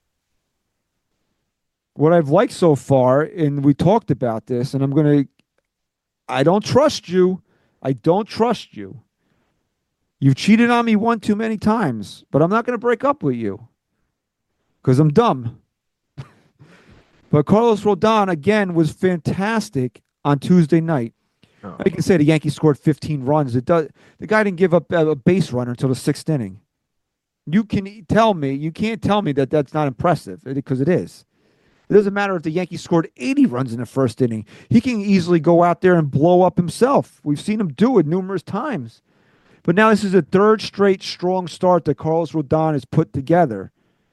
[SPEAKER 8] What I've liked so far, and we talked about this, and I'm going to, I don't trust you. I don't trust you. You've cheated on me one too many times, but I'm not going to break up with you because I'm dumb. But Carlos Rodon, again, was fantastic on Tuesday night. Oh. I can say the Yankees scored fifteen runs. It does. The guy didn't give up a base runner until the sixth inning. You can tell me, you can't tell me that that's not impressive, because it is. It doesn't matter if the Yankees scored eighty runs in the first inning. He can easily go out there and blow up himself. We've seen him do it numerous times. But now this is a third straight strong start that Carlos Rodon has put together.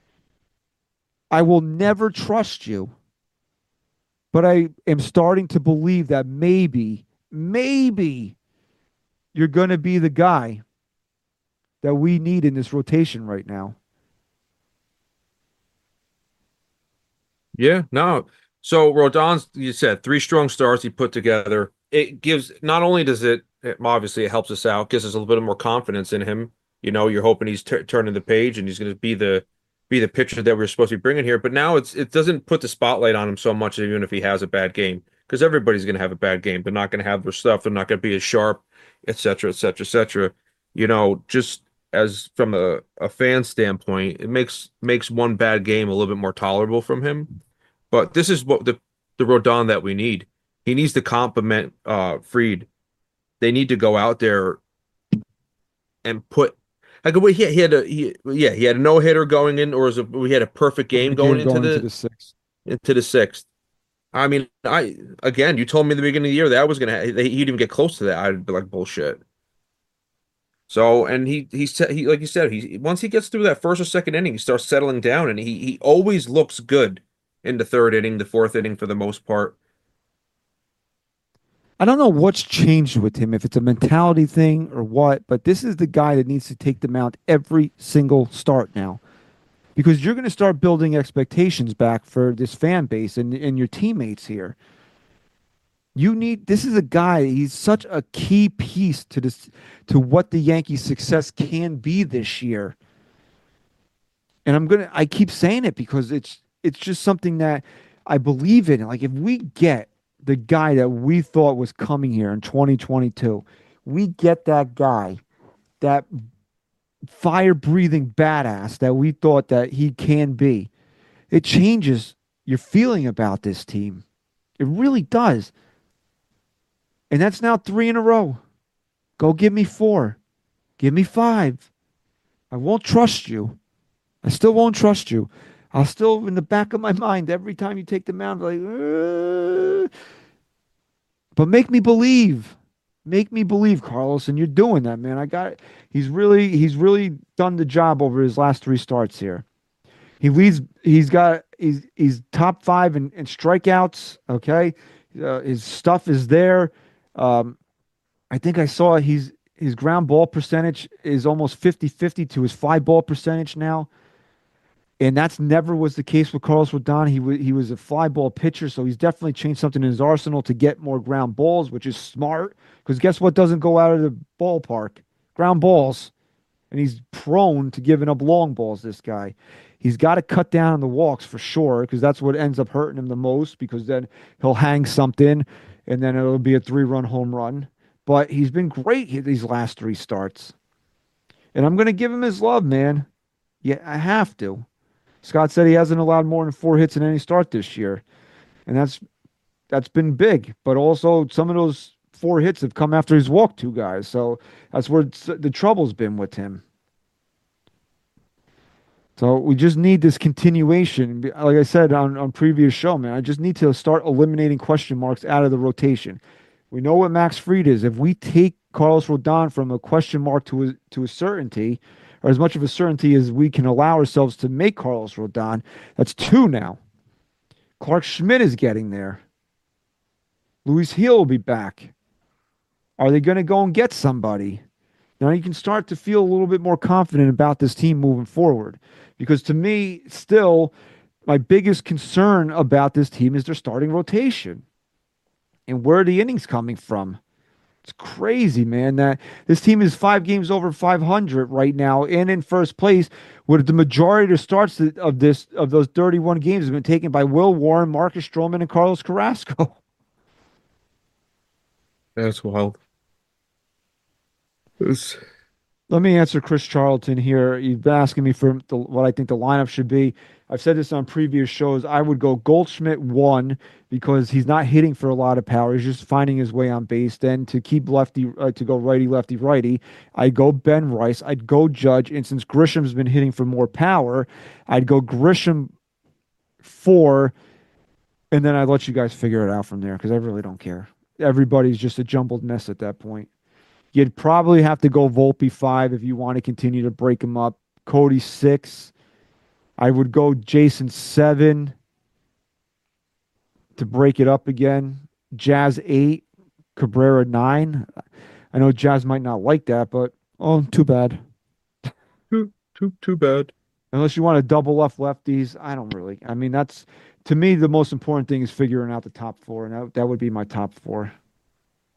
[SPEAKER 8] I will never trust you. But I am starting to believe that maybe, maybe you're going to be the guy that we need in this rotation right now.
[SPEAKER 9] Yeah, no. So Rodon's, you said, three strong starts he put together. it gives, not only does it, it obviously it helps us out, gives us a little bit more confidence in him. You know, you're hoping he's t turning the page and he's going to be the be the pitcher that we're supposed to be bringing here. But now it's it doesn't put the spotlight on him so much, even if he has a bad game, because everybody's going to have a bad game. They're not going to have their stuff. They're not going to be as sharp, et cetera, et cetera, et cetera. You know, just as from a, a fan standpoint, it makes makes one bad game a little bit more tolerable from him. But this is what the the Rodon that we need. He needs to complement uh Fried. They need to go out there and put like he, he had a he, yeah he had a no hitter going in, or was a, we had a perfect game going,
[SPEAKER 8] game
[SPEAKER 9] into,
[SPEAKER 8] going
[SPEAKER 9] the,
[SPEAKER 8] into the sixth.
[SPEAKER 9] Into the sixth. I mean, I again, you told me at the beginning of the year that I was gonna he'd even get close to that. I'd be like bullshit. So and he he said he like you said he once he gets through that first or second inning, he starts settling down, and he he always looks good in the third inning, the fourth inning for the most part.
[SPEAKER 8] I don't know what's changed with him, if it's a mentality thing or what, but this is the guy that needs to take the mound every single start now, because you're going to start building expectations back for this fan base and, and your teammates here. You need, this is a guy, he's such a key piece to this, to what the Yankees' success can be this year. And I'm going to, I keep saying it because it's, it's just something that I believe in. Like, if we get the guy that we thought was coming here in twenty twenty-two, we get that guy, that fire-breathing badass that we thought that he can be, it changes your feeling about this team. It really does. And that's now three in a row. Go give me four. Give me five. I won't trust you. I still won't trust you. I'll still, in the back of my mind, every time you take the mound, like, uh, but make me believe. Make me believe, Carlos, and you're doing that, man. I got it. He's really, he's really done the job over his last three starts here. He leads. He's got. He's he's top five in, in strikeouts. Okay, uh, his stuff is there. Um, I think I saw he's his ground ball percentage is almost fifty fifty to his fly ball percentage now. And that's never was the case with Carlos Rodon. He, w- he was a fly ball pitcher, so he's definitely changed something in his arsenal to get more ground balls, which is smart, because guess what doesn't go out of the ballpark? Ground balls. And he's prone to giving up long balls, this guy. He's got to cut down on the walks for sure, because that's what ends up hurting him the most, because then he'll hang something, and then it'll be a three-run home run. But he's been great these last three starts. And I'm going to give him his love, man. Yeah, I have to. Scott said he hasn't allowed more than four hits in any start this year. And that's that's been big. But also, some of those four hits have come after he's walked two guys. So that's where the trouble's been with him. So we just need this continuation. Like I said on, on previous show, man, I just need to start eliminating question marks out of the rotation. We know what Max Fried is. If we take Carlos Rodon from a question mark to a, to a certainty, or as much of a certainty as we can allow ourselves to make Carlos Rodon, that's two now. Clark Schmidt is getting there. Luis Gil will be back. Are they going to go and get somebody? Now you can start to feel a little bit more confident about this team moving forward. Because to me, still, my biggest concern about this team is their starting rotation. And where are the innings coming from? It's crazy, man, that this team is five games over five hundred right now and in first place, with the majority of the starts of this of those thirty-one games have been taken by Will Warren, Marcus Stroman, and Carlos Carrasco.
[SPEAKER 9] That's wild. It's...
[SPEAKER 8] Let me answer Chris Charlton here. You've been asking me for the, what I think the lineup should be. I've said this on previous shows. I would go Goldschmidt one, because he's not hitting for a lot of power. He's just finding his way on base. Then to keep lefty, uh, to go righty, lefty, righty, I'd go Ben Rice. I'd go Judge. And since Grisham's been hitting for more power, I'd go Grisham four, and then I'd let you guys figure it out from there, because I really don't care. Everybody's just a jumbled mess at that point. You'd probably have to go Volpe five if you want to continue to break him up. Cody six. I would go Jason seven to break it up again. Jazz eight. Cabrera nine. I know Jazz might not like that, but oh, too bad.
[SPEAKER 9] Too too too bad.
[SPEAKER 8] Unless you want to double up lefties, I don't really. I mean, that's to me the most important thing is figuring out the top four, and that, that would be my top four.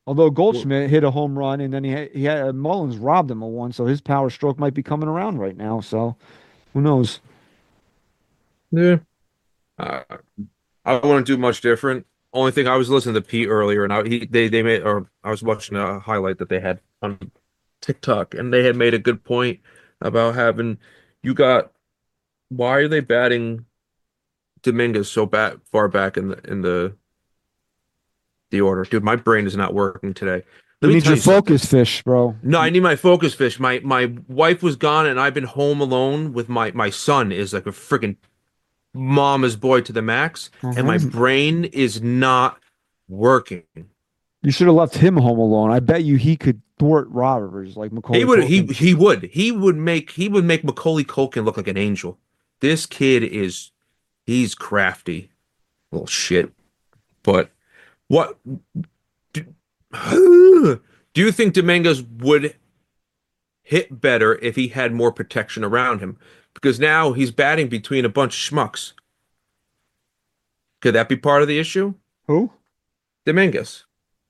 [SPEAKER 8] Although Goldschmidt hit a home run, and then he had, he had uh, Mullins robbed him of one, so his power stroke might be coming around right now. So who knows?
[SPEAKER 9] Yeah. Uh, I wouldn't do much different. Only thing I was listening to Pete earlier, and I he they they made or I was watching a highlight that they had on TikTok, and they had made a good point about having you got why are they batting Dominguez so bad far back in the in the the order? Dude, my brain is not working today. Let
[SPEAKER 8] You
[SPEAKER 9] me
[SPEAKER 8] need
[SPEAKER 9] tell
[SPEAKER 8] your
[SPEAKER 9] you something.
[SPEAKER 8] focus fish, bro.
[SPEAKER 9] No, I need my focus fish. My my wife was gone, and I've been home alone with my my son is like a freaking mama's boy to the max, and my
[SPEAKER 8] Mhm.
[SPEAKER 9] brain is not working.
[SPEAKER 8] You should have left him home alone. I bet you he could thwart robbers like Macaulay
[SPEAKER 9] He would he
[SPEAKER 8] Culkin.
[SPEAKER 9] he would he would make he would make Macaulay Culkin look like an angel. This kid is he's crafty, little shit. But what do, do you think Dominguez would hit better if he had more protection around him? Because now he's batting between a bunch of schmucks. Could that be part of the issue?
[SPEAKER 8] Who?
[SPEAKER 9] Dominguez.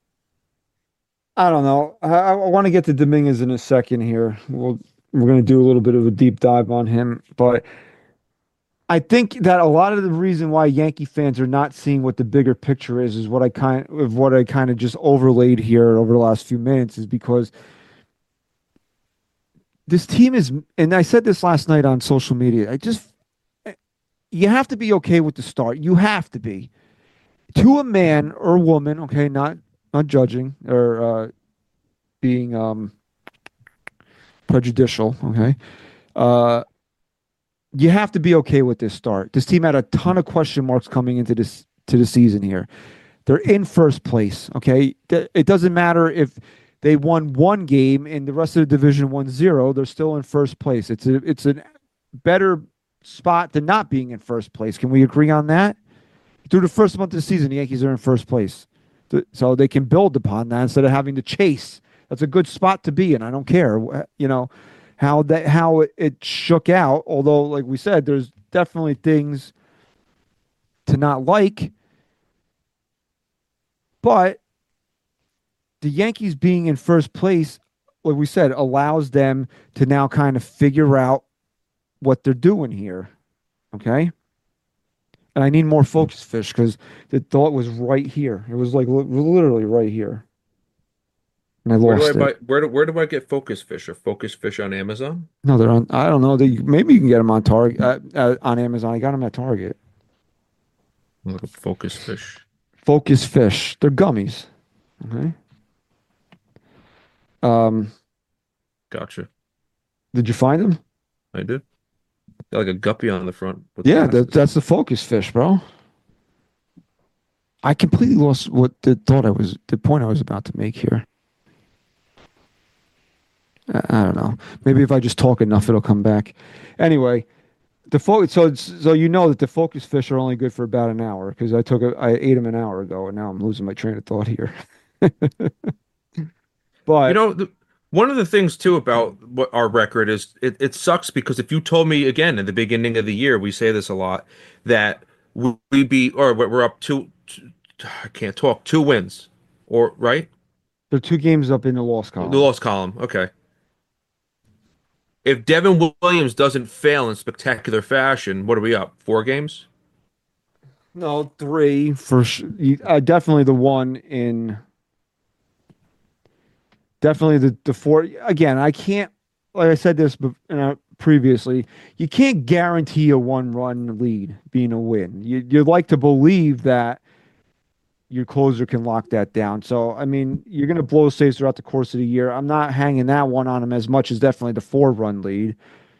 [SPEAKER 8] I don't know. I, I want to get to Dominguez in a second here. We'll, we're going to do a little bit of a deep dive on him, but I think that a lot of the reason why Yankee fans are not seeing what the bigger picture is is what I kind of what I kind of just overlaid here over the last few minutes is because this team is, and I said this last night on social media. I just you have to be okay with the start. You have to be to a man or woman. Okay, not not judging or uh, being um, prejudicial. Okay. Uh, you have to be okay with this start. This team had a ton of question marks coming into this to the season here. They're in first place. Okay, it doesn't matter if they won one game and the rest of the division won zero. They're still in first place. It's a it's a better spot than not being in first place. Can we agree on that? Through the first month of the season, the Yankees are in first place, so they can build upon that instead of having to chase. That's a good spot to be in. I don't care, you know. How that how it, it shook out, although like we said, there's definitely things to not like. But the Yankees being in first place, like we said, allows them to now kind of figure out what they're doing here. Okay? And I need more focus fish because the thought was right here. It was like li- literally right here. And I
[SPEAKER 9] Where do
[SPEAKER 8] lost
[SPEAKER 9] I buy
[SPEAKER 8] it.
[SPEAKER 9] where do where do I get focus fish or focus fish on Amazon?
[SPEAKER 8] No, they're on. I don't know. They, maybe you can get them on Target, uh, uh, on Amazon. I got them at Target.
[SPEAKER 9] Look at focus fish.
[SPEAKER 8] Focus fish. They're gummies. Okay. Um,
[SPEAKER 9] Gotcha.
[SPEAKER 8] did you find them?
[SPEAKER 9] I did. Got like a guppy on the front. with
[SPEAKER 8] Yeah,
[SPEAKER 9] glasses.
[SPEAKER 8] that, that's the focus fish, bro. I completely lost what the thought I was, the point I was about to make here. I, I don't know. Maybe if I just talk enough, it'll come back. Anyway, the fo- so it's- so you know that the focus fish are only good for about an hour because I took a, I ate them an hour ago and now I'm losing my train of thought here. But
[SPEAKER 9] You know, the, one of the things too about what our record is, it, it sucks because if you told me again in the beginning of the year, we say this a lot, that we be or we're up two, two I can't talk, two wins, or right?
[SPEAKER 8] they're two games up in the loss column.
[SPEAKER 9] The loss column. Okay. If Devin Williams doesn't fail in spectacular fashion, what are we up? Four games?
[SPEAKER 8] No, three for sure. Uh, definitely the one in. Definitely the the four. Again, I can't. Like I said this bef- uh, previously, you can't guarantee a one run lead being a win. You you'd like to believe that your closer can lock that down. So I mean, you're going to blow saves throughout the course of the year. I'm not hanging that one on him as much as definitely the four run lead.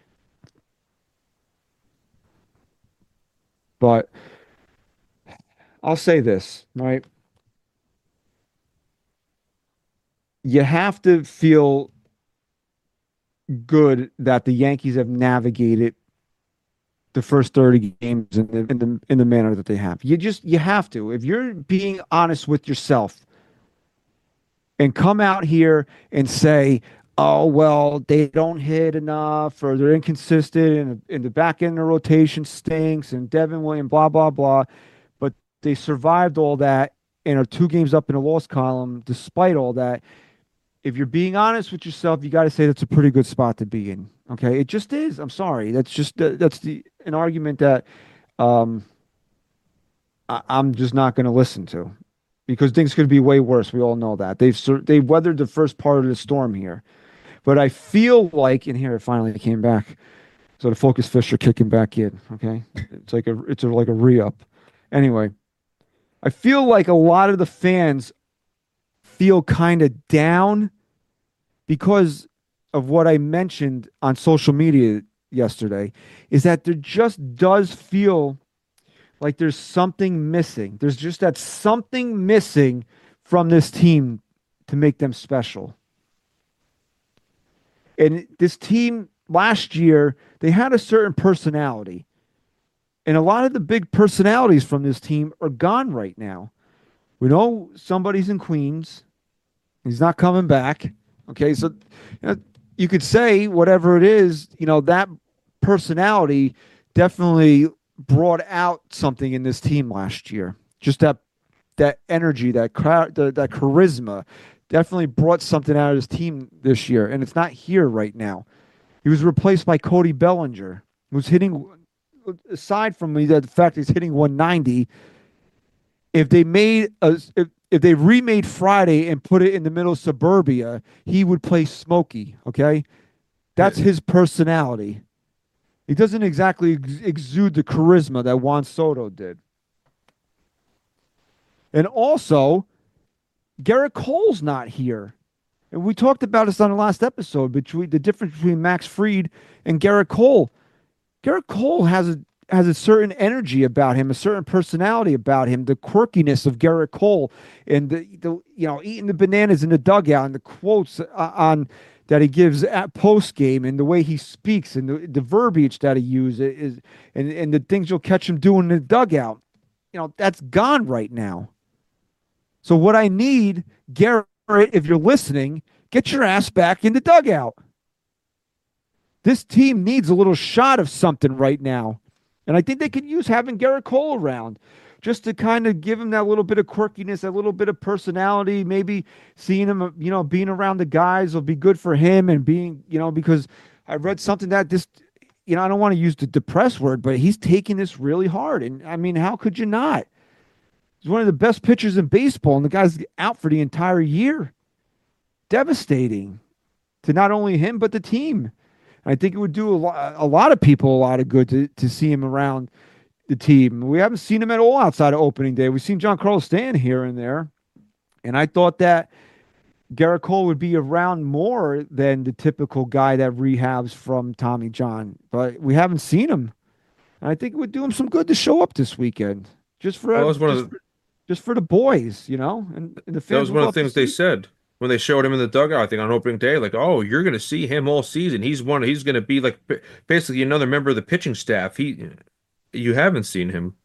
[SPEAKER 8] But I'll say this, right? You have to feel good that the Yankees have navigated the first thirty games in the in the in the manner that they have. You just you have to. If you're being honest with yourself and come out here and say, "Oh, well, they don't hit enough or they're inconsistent and in the back end of the rotation stinks and Devin Williams blah blah blah," but they survived all that and are two games up in the loss column, despite all that, if you're being honest with yourself, you got to say that's a pretty good spot to be in. Okay, it just is. I'm sorry. That's just uh, that's the an argument that um, I, I'm just not going to listen to, because things could be way worse. We all know that they've they've weathered the first part of the storm here, but I feel like, and here it finally came back. So the focus fish are kicking back in. Okay, it's like a it's a, like a re-up. Anyway, I feel like a lot of the fans feel kind of down because of what I mentioned on social media yesterday, is that there just does feel like there's something missing. There's just that something missing from this team to make them special. And this team last year, they had a certain personality. And a lot of the big personalities from this team are gone right now. We know somebody's in Queens. He's not coming back. Okay, so you know, you could say whatever it is, you know, that personality definitely brought out something in this team last year. Just that that energy, that that, that charisma definitely brought something out of his team this year, and it's not here right now. He was replaced by Cody Bellinger, who's hitting, aside from the fact he's hitting one ninety, if they made a if, if they remade Friday and put it in the middle of suburbia, he would play Smokey, okay? That's his personality. He doesn't exactly ex- exude the charisma that Juan Soto did. And also, Garrett Cole's not here. And we talked about this on the last episode, between the difference between Max Fried and Garrett Cole. Garrett Cole has a has a certain energy about him, a certain personality about him, the quirkiness of Garrett Cole, and the, the you know eating the bananas in the dugout, and the quotes uh, on that he gives at post game, and the way he speaks, and the, the verbiage that he uses, is, and and the things you'll catch him doing in the dugout. You know, that's gone right now. So what I need, Garrett, if you're listening, get your ass back in the dugout. This team needs a little shot of something right now. And I think they could use having Garrett Cole around just to kind of give him that little bit of quirkiness, that little bit of personality. Maybe seeing him, you know, being around the guys will be good for him, and being, you know, because I read something that this, you know, I don't want to use the depressed word, but he's taking this really hard. And I mean, how could you not? He's one of the best pitchers in baseball, and the guy's out for the entire year. Devastating to not only him, but the team. I think it would do a lot, a lot of people a lot of good to, to see him around the team. We haven't seen him at all outside of opening day. We've seen Giancarlo Stanton here and there. And I thought that Garrett Cole would be around more than the typical guy that rehabs from Tommy John. But we haven't seen him. And I think it would do him some good to show up this weekend. Just for,
[SPEAKER 9] That was one
[SPEAKER 8] just,
[SPEAKER 9] of the,
[SPEAKER 8] for just for the boys, you know? And, and the fans
[SPEAKER 9] that was
[SPEAKER 8] would
[SPEAKER 9] one of
[SPEAKER 8] love
[SPEAKER 9] the
[SPEAKER 8] to
[SPEAKER 9] things they
[SPEAKER 8] see-
[SPEAKER 9] said when they showed him in the dugout, I think on opening day, like, oh, you're going to see him all season. He's one. He's going to be like basically another member of the pitching staff. He, you haven't seen him.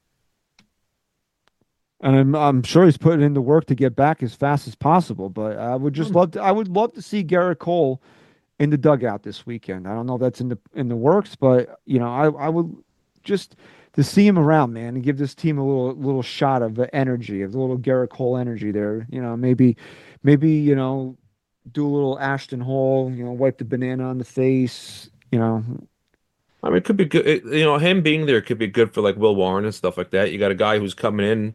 [SPEAKER 8] And I'm, I'm sure he's putting in the work to get back as fast as possible. But I would just love to. I would love to see Garrett Cole in the dugout this weekend. I don't know if that's in the in the works, but you know, I I would just to see him around, man, and give this team a little little shot of the energy, of the little Garrett Cole energy there. You know, maybe maybe you know, do a little Ashton Hall. You know, wipe the banana on the face. You know.
[SPEAKER 9] I mean, it could be good. It, you know, him being there could be good for like Will Warren and stuff like that. You got a guy who's coming in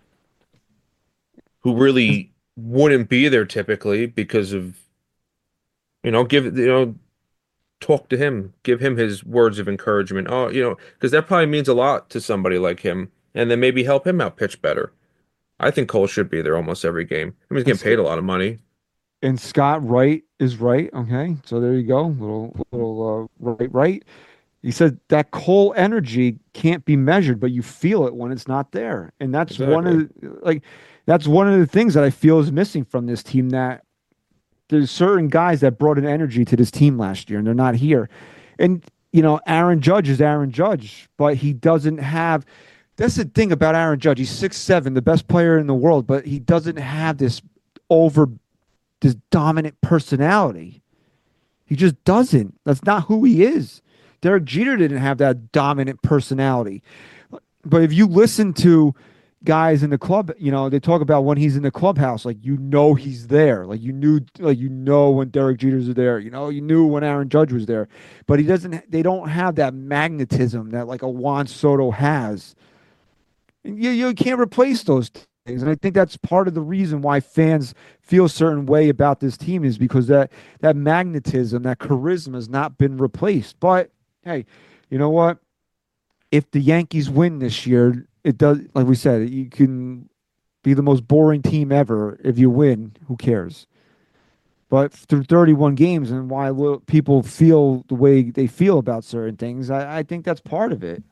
[SPEAKER 9] who really wouldn't be there typically because of, you know, give, you know, talk to him, give him his words of encouragement. Oh, you know, because that probably means a lot to somebody like him, and then maybe help him out pitch better. I think Cole should be there almost every game. I mean, he's getting paid a lot of money.
[SPEAKER 8] And Scott Wright is right. Okay, so there you go. Little little uh, right, right. He said that Cole energy can't be measured, but you feel it when it's not there, and that's
[SPEAKER 9] Exactly.
[SPEAKER 8] one of the, like that's one of the things that I feel is missing from this team. That there's certain guys that brought an energy to this team last year, and they're not here. And you know, Aaron Judge is Aaron Judge, but he doesn't have. That's the thing about Aaron Judge. He's six seven, the best player in the world, but he doesn't have this over this dominant personality. He just doesn't. That's not who he is. Derek Jeter didn't have that dominant personality. But if you listen to guys in the club, you know, they talk about when he's in the clubhouse, like you know he's there. Like you knew like you know when Derek Jeter's there, you know, you knew when Aaron Judge was there. But he doesn't they don't have that magnetism that like a Juan Soto has. And you you can't replace those things. And I think that's part of the reason why fans feel a certain way about this team is because that that magnetism, that charisma has not been replaced. But hey, you know what? If the Yankees win this year, it does, like we said, you can be the most boring team ever. If you win, who cares? But through thirty-one games and why people feel the way they feel about certain things, I, I think that's part of it.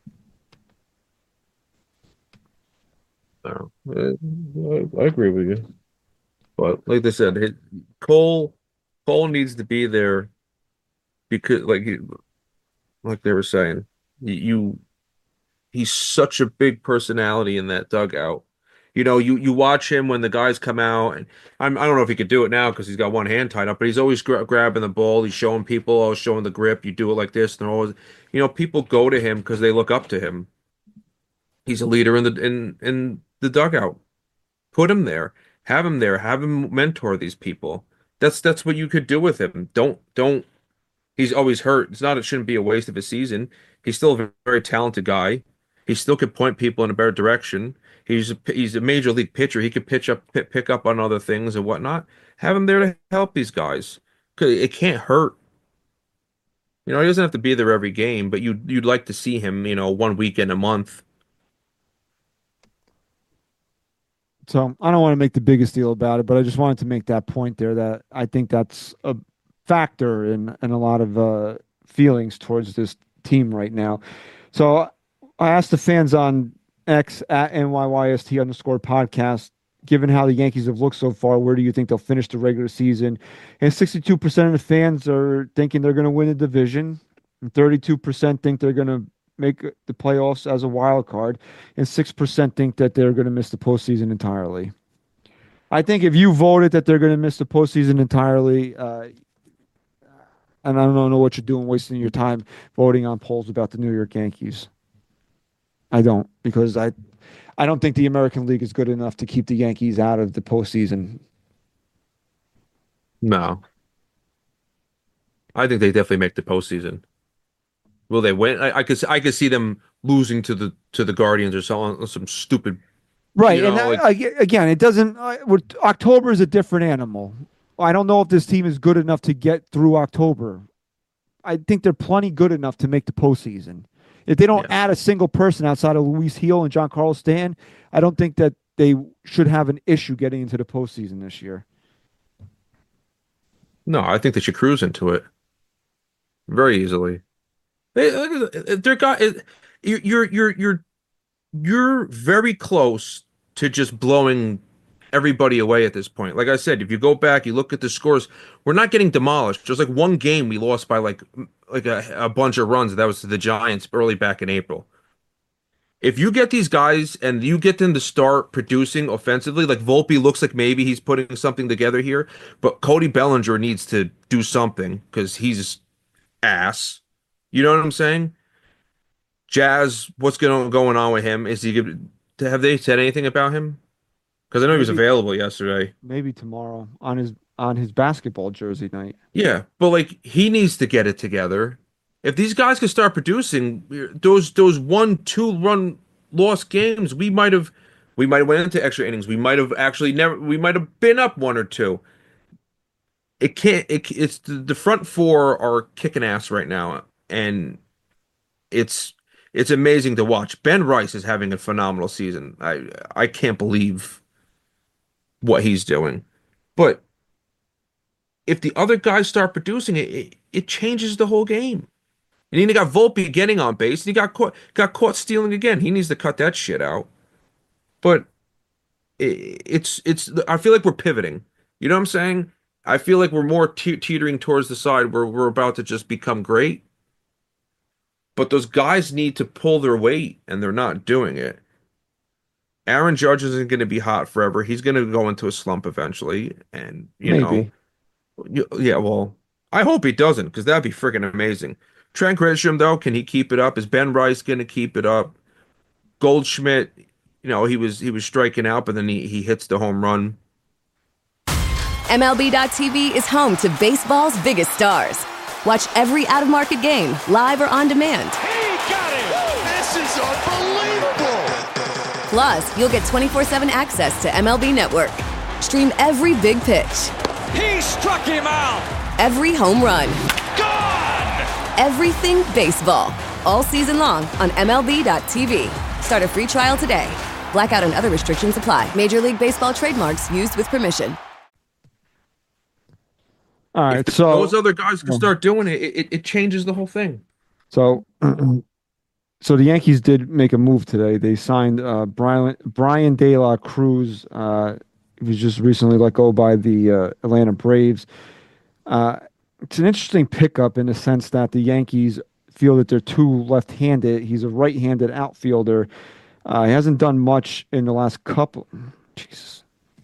[SPEAKER 9] No, I, I agree with you. But like they said, it, Cole Cole needs to be there because, like, like they were saying, you he's such a big personality in that dugout. You know, you you watch him when the guys come out, and I'm, I don't know if he could do it now because he's got one hand tied up, but he's always gra grabbing the ball. He's showing people, always showing the grip. You do it like this, and they're always, you know, people go to him because they look up to him. He's a leader in the in in the dugout. Put him there, have him there, have him mentor these people. That's that's what you could do with him. Don't don't. He's always hurt. It's not. It shouldn't be a waste of a season. He's still a very talented guy. He still could point people in a better direction. He's a, he's a major league pitcher. He could pitch up, pick, pick up on other things and whatnot. Have him there to help these guys. 'Cause it can't hurt. You know, he doesn't have to be there every game, but you'd you'd like to see him, you know, one weekend a month.
[SPEAKER 8] So I don't want to make the biggest deal about it, but I just wanted to make that point there that I think that's a factor in, in a lot of uh, feelings towards this team right now. So I asked the fans on X at N Y Y S T underscore podcast, given how the Yankees have looked so far, where do you think they'll finish the regular season? And sixty-two percent of the fans are thinking they're going to win the division, and thirty-two percent think they're going to make the playoffs as a wild card, and six percent think that they're going to miss the postseason entirely. I think if you voted that they're going to miss the postseason entirely, uh, and I don't know what you're doing, wasting your time voting on polls about the New York Yankees. I don't, because I, I don't think the American League is good enough to keep the Yankees out of the postseason.
[SPEAKER 9] No. I think they definitely make the postseason. Will they win? I, I could I could see them losing to the to the Guardians or some some stupid.
[SPEAKER 8] Right,
[SPEAKER 9] you know,
[SPEAKER 8] and that,
[SPEAKER 9] like,
[SPEAKER 8] uh, again, it doesn't. Uh, October is a different animal. I don't know if this team is good enough to get through October. I think they're plenty good enough to make the postseason. If they don't
[SPEAKER 9] yeah.
[SPEAKER 8] add a single person outside of Luis Gil and Giancarlo Stanton, I don't think that they should have an issue getting into the postseason this year.
[SPEAKER 9] No, I think they should cruise into it very easily. They they're got you're you're you're you're very close to just blowing everybody away at this point. Like I said, if you go back, you look at the scores, we're not getting demolished. There's like one game we lost by like like a, a bunch of runs. That was to the Giants early back in April. If you get these guys and you get them to start producing offensively, like Volpe looks like maybe he's putting something together here, but Cody Bellinger needs to do something because he's ass. You know what I'm saying? Jazz, what's going going on with him? Is he have they said anything about him? Because I know maybe, he was available yesterday.
[SPEAKER 8] Maybe tomorrow on his on his basketball jersey night.
[SPEAKER 9] Yeah, but like he needs to get it together. If these guys can start producing those those one two run lost games, we might have we might have went into extra innings. We might have actually never we might have been up one or two. It can't. It, it's the, the front four are kicking ass right now, and it's it's amazing to watch. Ben Rice is having a phenomenal season. I I can't believe what he's doing, but if the other guys start producing it, it, it changes the whole game. And then you got Volpe getting on base, and he got caught got caught stealing again. He needs to cut that shit out. But it, it's it's. I feel like we're pivoting. You know what I'm saying? I feel like we're more te teetering towards the side where we're about to just become great. But those guys need to pull their weight, and they're not doing it. Aaron Judge isn't going to be hot forever. He's going to go into a slump eventually, and you
[SPEAKER 8] Maybe.
[SPEAKER 9] know, yeah. Well, I hope he doesn't, because that'd be freaking amazing. Trent Grisham, though, can he keep it up? Is Ben Rice going to keep it up? Goldschmidt, you know, he was he was striking out, but then he, he hits the home run.
[SPEAKER 6] M L B dot T V is home to baseball's biggest stars. Watch every out-of-market game, live or on demand.
[SPEAKER 7] He got it! This is unbelievable!
[SPEAKER 6] Plus, you'll get twenty-four seven access to M L B Network. Stream every big pitch.
[SPEAKER 7] He struck him out!
[SPEAKER 6] Every home run.
[SPEAKER 7] Gone!
[SPEAKER 6] Everything baseball. All season long on M L B dot T V. Start a free trial today. Blackout and other restrictions apply. Major League Baseball trademarks used with permission.
[SPEAKER 8] All right,
[SPEAKER 9] If
[SPEAKER 8] so
[SPEAKER 9] those other guys can start doing it, it, it changes the whole thing.
[SPEAKER 8] So, so the Yankees did make a move today. They signed uh, Brian Brian De La Cruz. Uh, he was just recently let go by the uh, Atlanta Braves. Uh, it's an interesting pickup in the sense that the Yankees feel that they're too left-handed. He's a right-handed outfielder. Uh, he hasn't done much in the last couple. Jesus.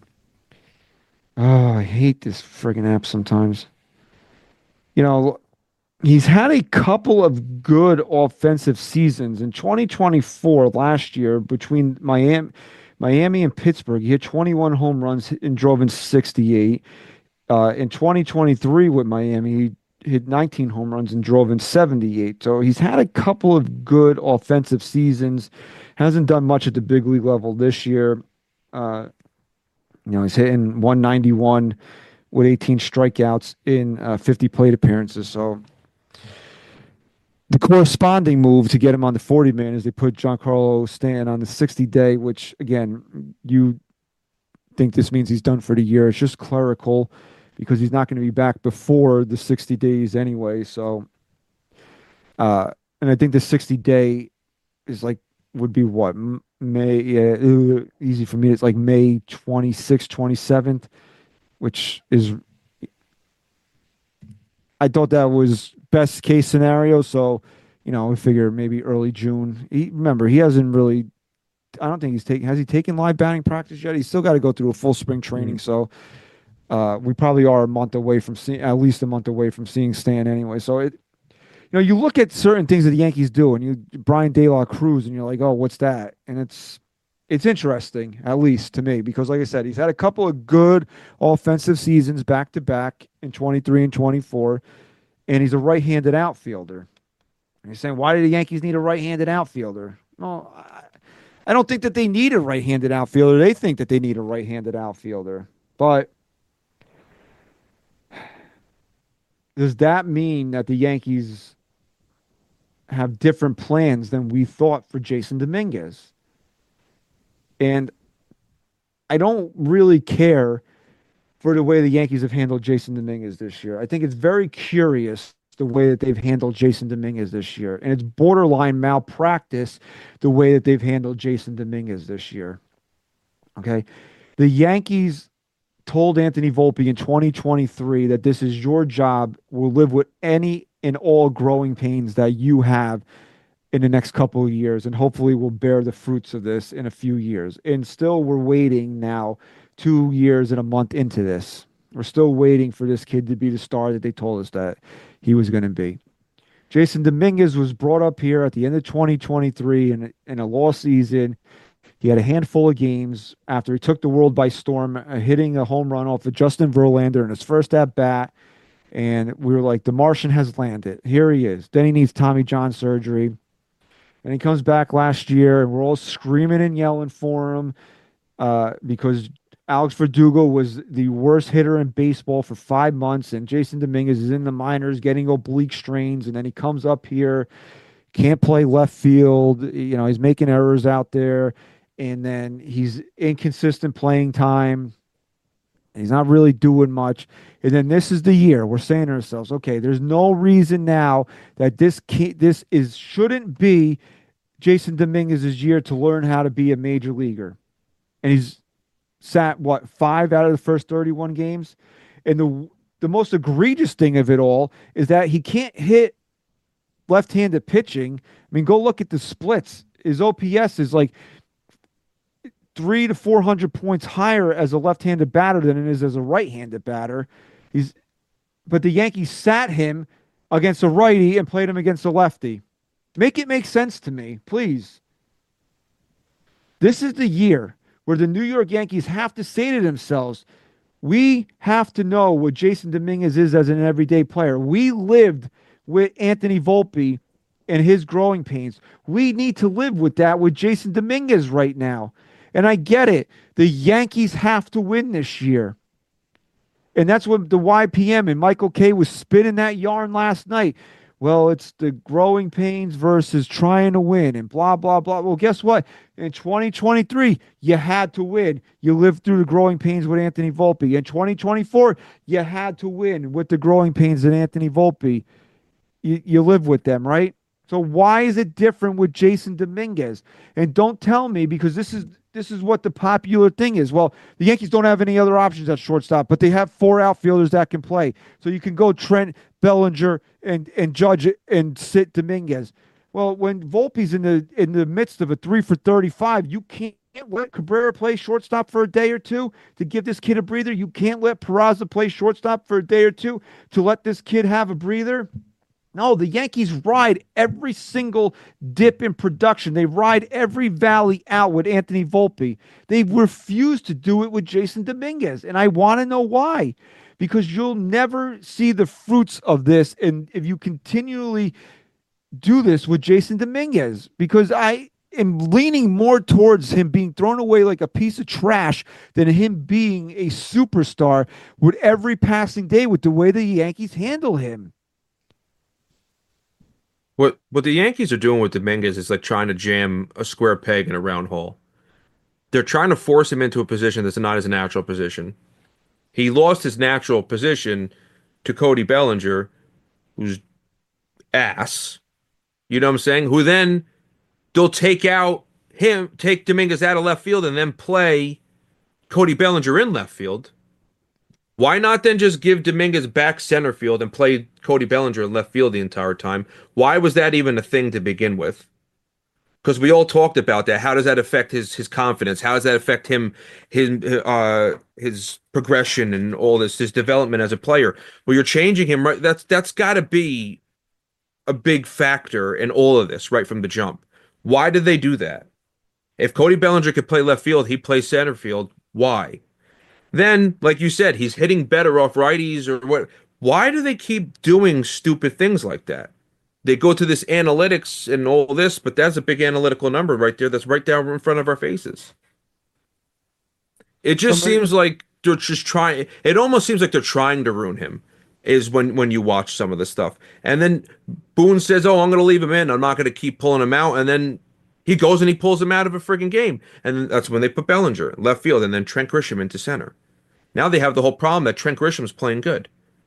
[SPEAKER 8] Oh, I hate this friggin' app sometimes. You know, he's had a couple of good offensive seasons. In twenty twenty-four, last year, between Miami, Miami and Pittsburgh, he hit twenty-one home runs and drove in sixty-eight. Uh, in twenty twenty-three with Miami, he hit nineteen home runs and drove in seventy-eight. So he's had a couple of good offensive seasons. Hasn't done much at the big league level this year. Uh, You know, he's hitting one ninety-one with eighteen strikeouts in uh, fifty plate appearances. So the corresponding move to get him on the forty man is they put Giancarlo Stanton on the sixty day, which, again, you think this means he's done for the year. It's just clerical because he's not going to be back before the sixty days anyway. So, uh, and I think the sixty day is like, would be what? May, yeah, easy for me. It's like May twenty-sixth, twenty-seventh, which is, I thought that was best case scenario. So, you know, we figure maybe early June. He, remember, he hasn't really, I don't think he's taken, has he taken live batting practice yet? He's still got to go through a full spring training. So, uh, we probably are a month away from seeing, at least a month away from seeing Stan anyway. So it, you know, you look at certain things that the Yankees do, and you Brian De La Cruz, and you're like, "Oh, what's that?" And it's it's interesting, at least to me, because, like I said, he's had a couple of good offensive seasons back to back in twenty-three and twenty-four, and he's a right-handed outfielder. And you're saying, why do the Yankees need a right-handed outfielder? Well, I, I don't think that they need a right-handed outfielder. They think that they need a right-handed outfielder, but does that mean that the Yankees have different plans than we thought for Jason Dominguez? And I don't really care for the way the Yankees have handled Jason Dominguez this year. I think it's very curious the way that they've handled Jason Dominguez this year. And it's borderline malpractice the way that they've handled Jason Dominguez this year. Okay? The Yankees told Anthony Volpe in twenty twenty-three that this is your job. We'll live with any and all growing pains that you have in the next couple of years, and hopefully we'll bear the fruits of this in a few years. And still we're waiting now two years and a month into this. We're still waiting for this kid to be the star that they told us that he was going to be. Jason Dominguez was brought up here at the end of twenty twenty-three in, in a lost season. He had a handful of games after he took the world by storm, uh, hitting a home run off of Justin Verlander in his first at-bat. And we were like, the Martian has landed. Here he is. Then he needs Tommy John surgery. And he comes back last year, and we're all screaming and yelling for him uh, because Alex Verdugo was the worst hitter in baseball for five months, and Jason Dominguez is in the minors getting oblique strains, and then he comes up here, can't play left field. You know, he's making errors out there, and then he's inconsistent playing time. He's not really doing much. And then this is the year we're saying to ourselves, okay, there's no reason now that this can't, this is shouldn't be Jason Dominguez's year to learn how to be a major leaguer. And he's sat, what, five out of the first thirty-one games? And the the most egregious thing of it all is that he can't hit left-handed pitching. I mean, go look at the splits. His O P S is like three to four hundred points higher as a left-handed batter than it is as a right-handed batter. He's, but the Yankees sat him against a righty and played him against a lefty. Make it make sense to me, please. This is the year where the New York Yankees have to say to themselves, we have to know what Jason Dominguez is as an everyday player. We lived with Anthony Volpe and his growing pains. We need to live with that with Jason Dominguez right now. And I get it. The Yankees have to win this year. And that's what the Y P M and Michael Kay was spinning that yarn last night. Well, it's the growing pains versus trying to win and blah, blah, blah. Well, guess what? In twenty twenty-three, you had to win. You lived through the growing pains with Anthony Volpe. In twenty twenty-four, you had to win with the growing pains of Anthony Volpe. You, you live with them, right? So why is it different with Jason Dominguez? And don't tell me, because this is this is what the popular thing is. Well, the Yankees don't have any other options at shortstop, but they have four outfielders that can play. So you can go Trent, Bellinger, and and Judge and sit Dominguez. Well, when Volpe's in the in the midst of a three for thirty-five, you can't let Cabrera play shortstop for a day or two to give this kid a breather. You can't let Peraza play shortstop for a day or two to let this kid have a breather. No, the Yankees ride every single dip in production. They ride every valley out with Anthony Volpe. They refuse to do it with Jason Dominguez, and I want to know why. Because you'll never see the fruits of this, and if you continually do this with Jason Dominguez, because I am leaning more towards him being thrown away like a piece of trash than him being a superstar with every passing day with the way the Yankees handle him.
[SPEAKER 9] What what the Yankees are doing with Dominguez is like trying to jam a square peg in a round hole. They're trying to force him into a position that's not his natural position. He lost his natural position to Cody Bellinger, who's ass. You know what I'm saying? Who then they'll take out him, take Dominguez out of left field, and then play Cody Bellinger in left field. Why not then just give Dominguez back center field and play Cody Bellinger in left field the entire time? Why was that even a thing to begin with? Because we all talked about that. How does that affect his his confidence? How does that affect him, his uh his progression and all this, his development as a player? Well, you're changing him, right? That's that's got to be a big factor in all of this, right from the jump. Why did they do that? If Cody Bellinger could play left field, he plays center field. Why? Then, like you said, he's hitting better off righties or what? Why do they keep doing stupid things like that? They go to this analytics and all this, but that's a big analytical number right there. That's right down in front of our faces. It just Somebody... seems like they're just trying. It almost seems like they're trying to ruin him. Is when when you watch some of the stuff, and then Boone says, "Oh, I'm going to leave him in. I'm not going to keep pulling him out," and then he goes and he pulls him out of a friggin' game, and that's when they put Bellinger in left field, and then Trent Grisham into center. Now they have the whole problem that Trent Grisham's playing good.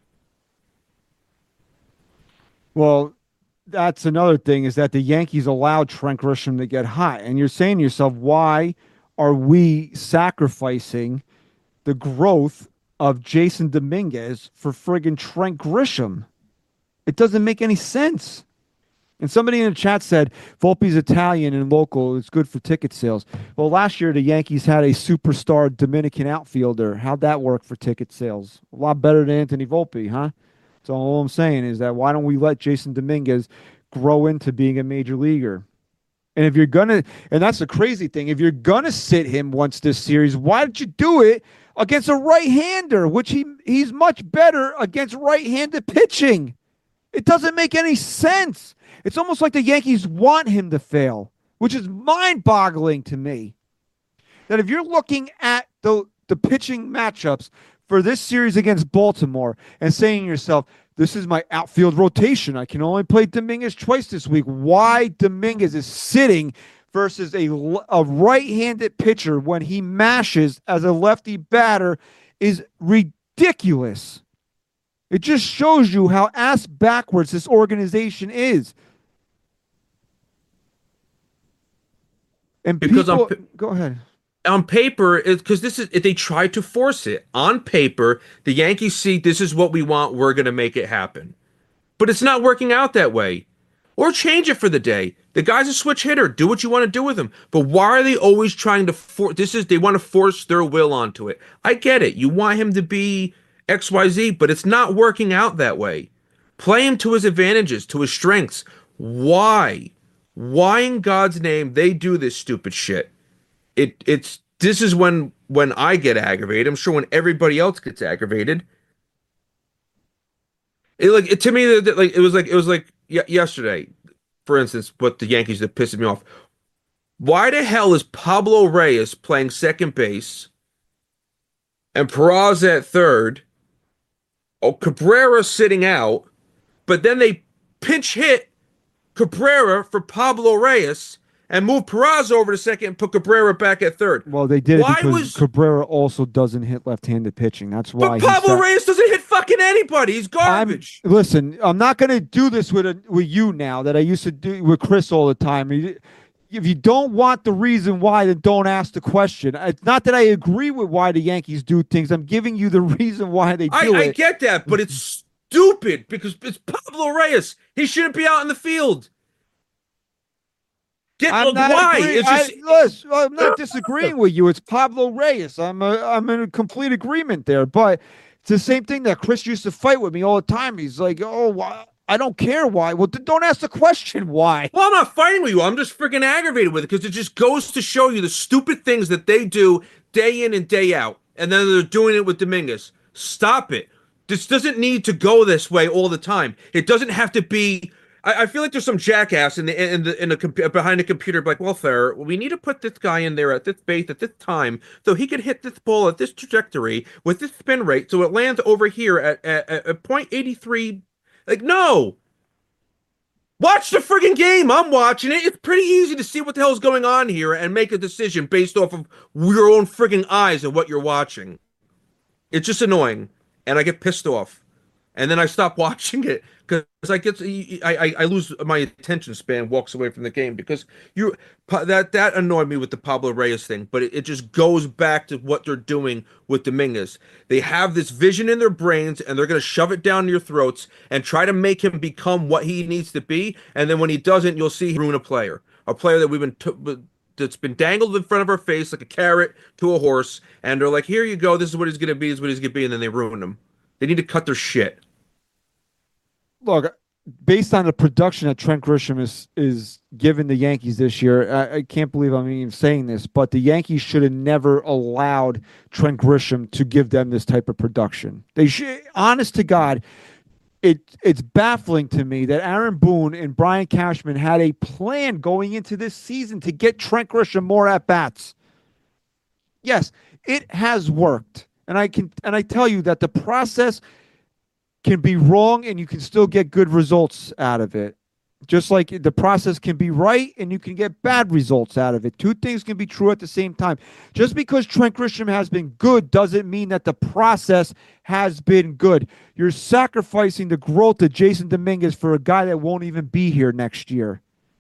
[SPEAKER 8] Well, that's another thing, is that the Yankees allowed Trent Grisham to get hot. And you're saying to yourself, why are we sacrificing the growth of Jason Dominguez for friggin' Trent Grisham? It doesn't make any sense. And somebody in the chat said, Volpe's Italian and local. It's good for ticket sales. Well, last year the Yankees had a superstar Dominican outfielder. How'd that work for ticket sales? A lot better than Anthony Volpe, huh? So all I'm saying is that why don't we let Jason Dominguez grow into being a major leaguer? And if you're going to, and that's the crazy thing, if you're going to sit him once this series, why did you do it against a right-hander, which he he's much better against right-handed pitching? It doesn't make any sense. It's almost like the Yankees want him to fail, which is mind-boggling to me. That if you're looking at the, the pitching matchups for this series against Baltimore and saying to yourself, this is my outfield rotation, I can only play Dominguez twice this week. Why Dominguez is sitting versus a, a right-handed pitcher when he mashes as a lefty batter is ridiculous. It just shows you how ass backwards this organization is. And
[SPEAKER 9] because
[SPEAKER 8] people,
[SPEAKER 9] on,
[SPEAKER 8] go ahead.
[SPEAKER 9] On paper, because this is they tried to force it. On paper, the Yankees see this is what we want. We're going to make it happen, but it's not working out that way. Or change it for the day. The guy's a switch hitter. Do what you want to do with him. But why are they always trying to force? This is they want to force their will onto it. I get it. You want him to be X Y Z, but it's not working out that way. Play him to his advantages, to his strengths. Why? Why in God's name they do this stupid shit? it it's this is when when I get aggravated. I'm sure when everybody else gets aggravated. It like it, to me that like it was like it was like y- yesterday, for instance, what the Yankees that pissed me off. Why the hell is Pablo Reyes playing second base and Peraza at third? Oh, Cabrera sitting out, but then they pinch hit Cabrera for Pablo Reyes and move Peraza over to second and put Cabrera back at third.
[SPEAKER 8] Well, they did
[SPEAKER 9] Why
[SPEAKER 8] it because
[SPEAKER 9] was
[SPEAKER 8] Cabrera also doesn't hit left-handed pitching. That's why.
[SPEAKER 9] but Pablo
[SPEAKER 8] he's
[SPEAKER 9] Reyes doesn't hit fucking anybody. He's garbage.
[SPEAKER 8] I'm, listen, I'm not going to do this with a, with you now that I used to do with Chris all the time. If you don't want the reason why, then don't ask the question. It's not that I agree with why the Yankees do things. I'm giving you the reason why they do
[SPEAKER 9] I,
[SPEAKER 8] it.
[SPEAKER 9] I get that, but it's stupid because it's Pablo Reyes. He shouldn't be out in the field. Get
[SPEAKER 8] I'm
[SPEAKER 9] look,
[SPEAKER 8] not
[SPEAKER 9] why?
[SPEAKER 8] agree-
[SPEAKER 9] It's just
[SPEAKER 8] I, listen, I'm not disagreeing with you. It's Pablo Reyes. I'm a, I'm in a complete agreement there. But it's the same thing that Chris used to fight with me all the time. He's like, oh, why? I don't care why. Well, then don't ask the question why.
[SPEAKER 9] Well, I'm not fighting with you. I'm just freaking aggravated with it because it just goes to show you the stupid things that they do day in and day out. And then they're doing it with Dominguez. Stop it. This doesn't need to go this way all the time. It doesn't have to be. I, I feel like there's some jackass in the in the in the comp- behind the computer, like, well, fair. We need to put this guy in there at this base at this time, so he can hit this ball at this trajectory with this spin rate, so it lands over here at at, at point eight three. Like, no. Watch the friggin' game. I'm watching it. It's pretty easy to see what the hell's going on here and make a decision based off of your own friggin' eyes and what you're watching. It's just annoying, and I get pissed off, and then I stop watching it because I get I, I I lose my attention span, walks away from the game because you that that annoyed me with the Pablo Reyes thing. But it, it just goes back to what they're doing with Dominguez. They have this vision in their brains, and they're gonna shove it down your throats and try to make him become what he needs to be. And then when he doesn't, you'll see him ruin a player, a player that we've been. T- that's been dangled in front of our face like a carrot to a horse, and they're like, here you go, this is what he's going to be, this is what he's going to be, and then they ruin him. They need to cut their shit.
[SPEAKER 8] Look, based on the production that Trent Grisham is is giving the Yankees this year, I, I can't believe I'm even saying this, but the Yankees should have never allowed Trent Grisham to give them this type of production. They should, honest to God, It it's baffling to me that Aaron Boone and Brian Cashman had a plan going into this season to get Trent Grisham more at bats. Yes, it has worked, and I can and I tell you that the process can be wrong, and you can still get good results out of it. Just like the process can be right and you can get bad results out of it. Two things can be true at the same time. Just because Trent Grisham has been good doesn't mean that the process has been good. You're sacrificing the growth of Jason Dominguez for a guy that won't even be here next year.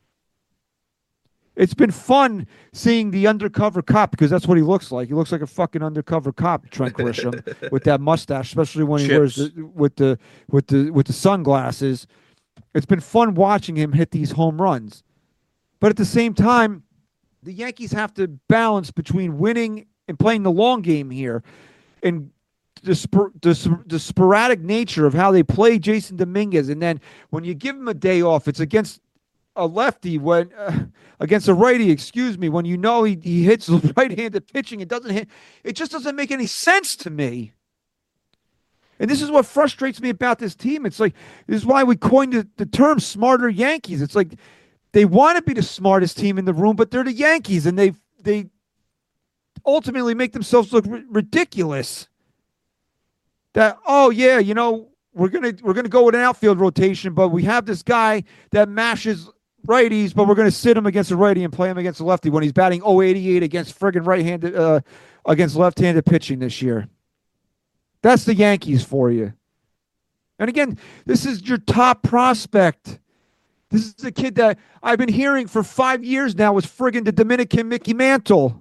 [SPEAKER 8] It's been fun seeing the undercover cop because that's what he looks like. He looks like a fucking undercover cop, Trent Grisham, with that mustache, especially when he
[SPEAKER 9] Chips.
[SPEAKER 8] wears the, with the with the with the sunglasses. It's been fun watching him hit these home runs. But at the same time, the Yankees have to balance between winning and playing the long game here. And the, spor- the, the sporadic nature of how they play Jason Dominguez. And then when you give him a day off, it's against a lefty, when uh, against a righty, excuse me, when you know he, he hits right-handed pitching, it doesn't hit. It just doesn't make any sense to me. And this is what frustrates me about this team. It's like, this is why we coined the, the term smarter Yankees. It's like they want to be the smartest team in the room, but they're the Yankees, and they they ultimately make themselves look r- ridiculous. That, oh, yeah, you know, we're gonna we're gonna go with an outfield rotation, but we have this guy that mashes righties, but we're gonna sit him against a righty and play him against a lefty when he's batting oh eighty-eight against friggin' right-handed uh, against left-handed pitching this year. That's the Yankees for you. And again, this is your top prospect. This is a kid that I've been hearing for five years now was friggin' the Dominican Mickey Mantle.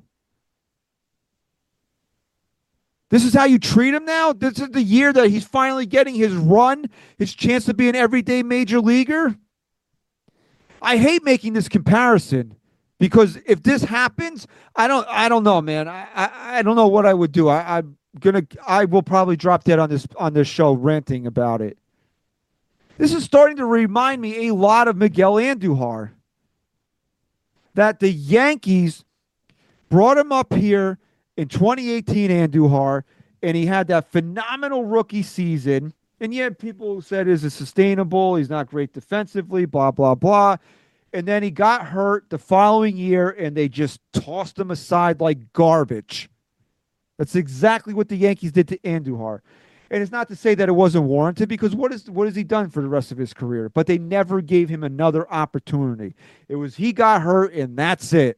[SPEAKER 8] This is how you treat him now? This is the year that he's finally getting his run, his chance to be an everyday major leaguer? I hate making this comparison because if this happens, I don't I don't know, man. I I, I don't know what I would do. I, I Gonna, I will probably drop dead on this on this show ranting about it. This is starting to remind me a lot of Miguel Andujar. That the Yankees brought him up here in twenty eighteen, Andujar, and he had that phenomenal rookie season. And yet people said, is it sustainable? He's not great defensively, blah, blah, blah. And then he got hurt the following year, and they just tossed him aside like garbage. That's exactly what the Yankees did to Andujar. And it's not to say that it wasn't warranted, because what is what has he done for the rest of his career? But they never gave him another opportunity. It was he got hurt, and that's it.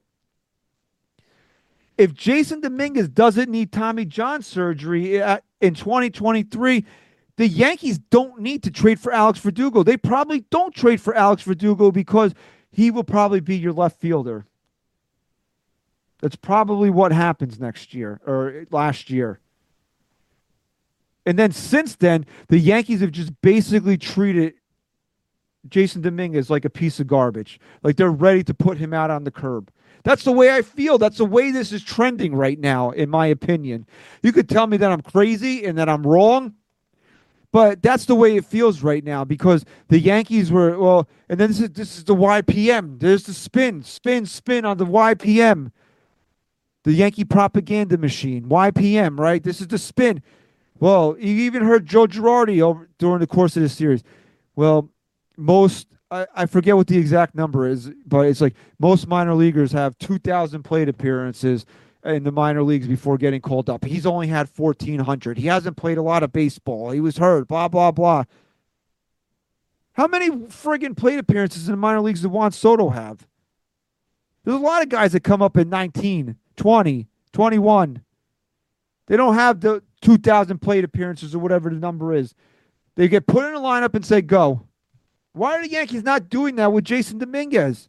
[SPEAKER 8] If Jason Dominguez doesn't need Tommy John surgery in twenty twenty-three, the Yankees don't need to trade for Alex Verdugo. They probably don't trade for Alex Verdugo because he will probably be your left fielder. That's probably what happens next year or last year. And then since then, the Yankees have just basically treated Jason Dominguez like a piece of garbage. Like they're ready to put him out on the curb. That's the way I feel. That's the way this is trending right now, in my opinion. You could tell me that I'm crazy and that I'm wrong, but that's the way it feels right now, because the Yankees were, well, and then this is, this is the Y P M. There's the spin, spin, spin on the Y P M. The Yankee propaganda machine, Y P M, right? This is the spin. Well, you even heard Joe Girardi over during the course of this series. Well, most, I, I forget what the exact number is, but it's like most minor leaguers have two thousand plate appearances in the minor leagues before getting called up. He's only had fourteen hundred. He hasn't played a lot of baseball. He was hurt, blah, blah, blah. How many friggin' plate appearances in the minor leagues did Juan Soto have? There's a lot of guys that come up in nineteen, twenty, twenty-one. They don't have the two thousand plate appearances or whatever the number is. They get put in a lineup and say, go. Why are the Yankees not doing that with Jason Dominguez?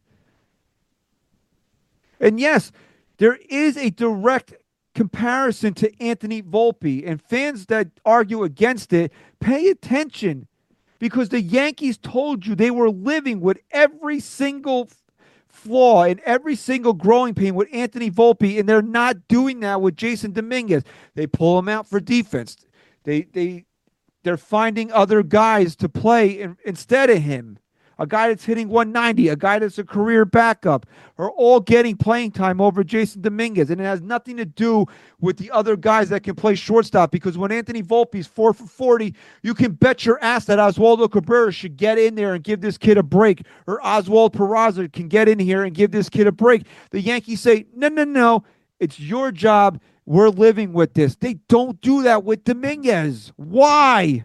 [SPEAKER 8] And yes, there is a direct comparison to Anthony Volpe, and fans that argue against it, pay attention, because the Yankees told you they were living with every single flaw and every single growing pain with Anthony Volpe, and they're not doing that with Jason Dominguez. They pull him out for defense. They they they're finding other guys to play in, instead of him. A guy that's hitting one ninety, a guy that's a career backup, are all getting playing time over Jason Dominguez. And it has nothing to do with the other guys that can play shortstop, because when Anthony Volpe's four for forty, you can bet your ass that Oswaldo Cabrera should get in there and give this kid a break, or Oswald Peraza can get in here and give this kid a break. The Yankees say, no, no, no, it's your job. We're living with this. They don't do that with Dominguez. Why?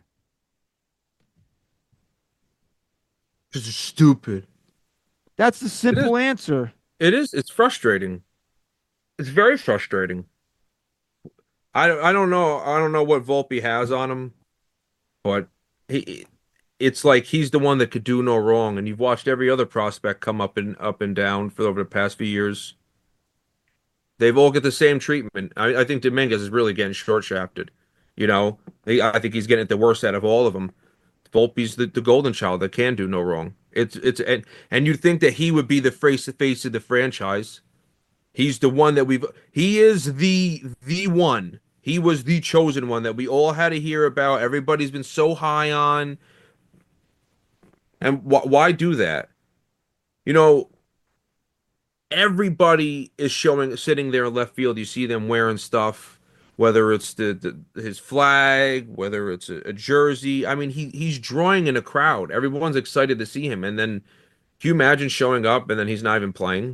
[SPEAKER 9] Because it's stupid.
[SPEAKER 8] That's the simple it answer.
[SPEAKER 9] It is. It's frustrating. It's very frustrating. I, I don't know. I don't know what Volpe has on him, but he, it's like he's the one that could do no wrong. And you've watched every other prospect come up and up and down for over the past few years. They've all get the same treatment. I, I think Dominguez is really getting short-shafted. You know, he, I think he's getting the worst out of all of them. Volpe's the, the golden child that can do no wrong. It's it's and, and you'd think that he would be the face to face of the franchise. He's the one that we've. He is the the one. He was the chosen one that we all had to hear about. Everybody's been so high on. And wh- why do that? You know, everybody is showing sitting there in left field. You see them wearing stuff. Whether it's the, the his flag, whether it's a, a jersey. I mean, he he's drawing in a crowd. Everyone's excited to see him. And then, can you imagine showing up and then he's not even playing?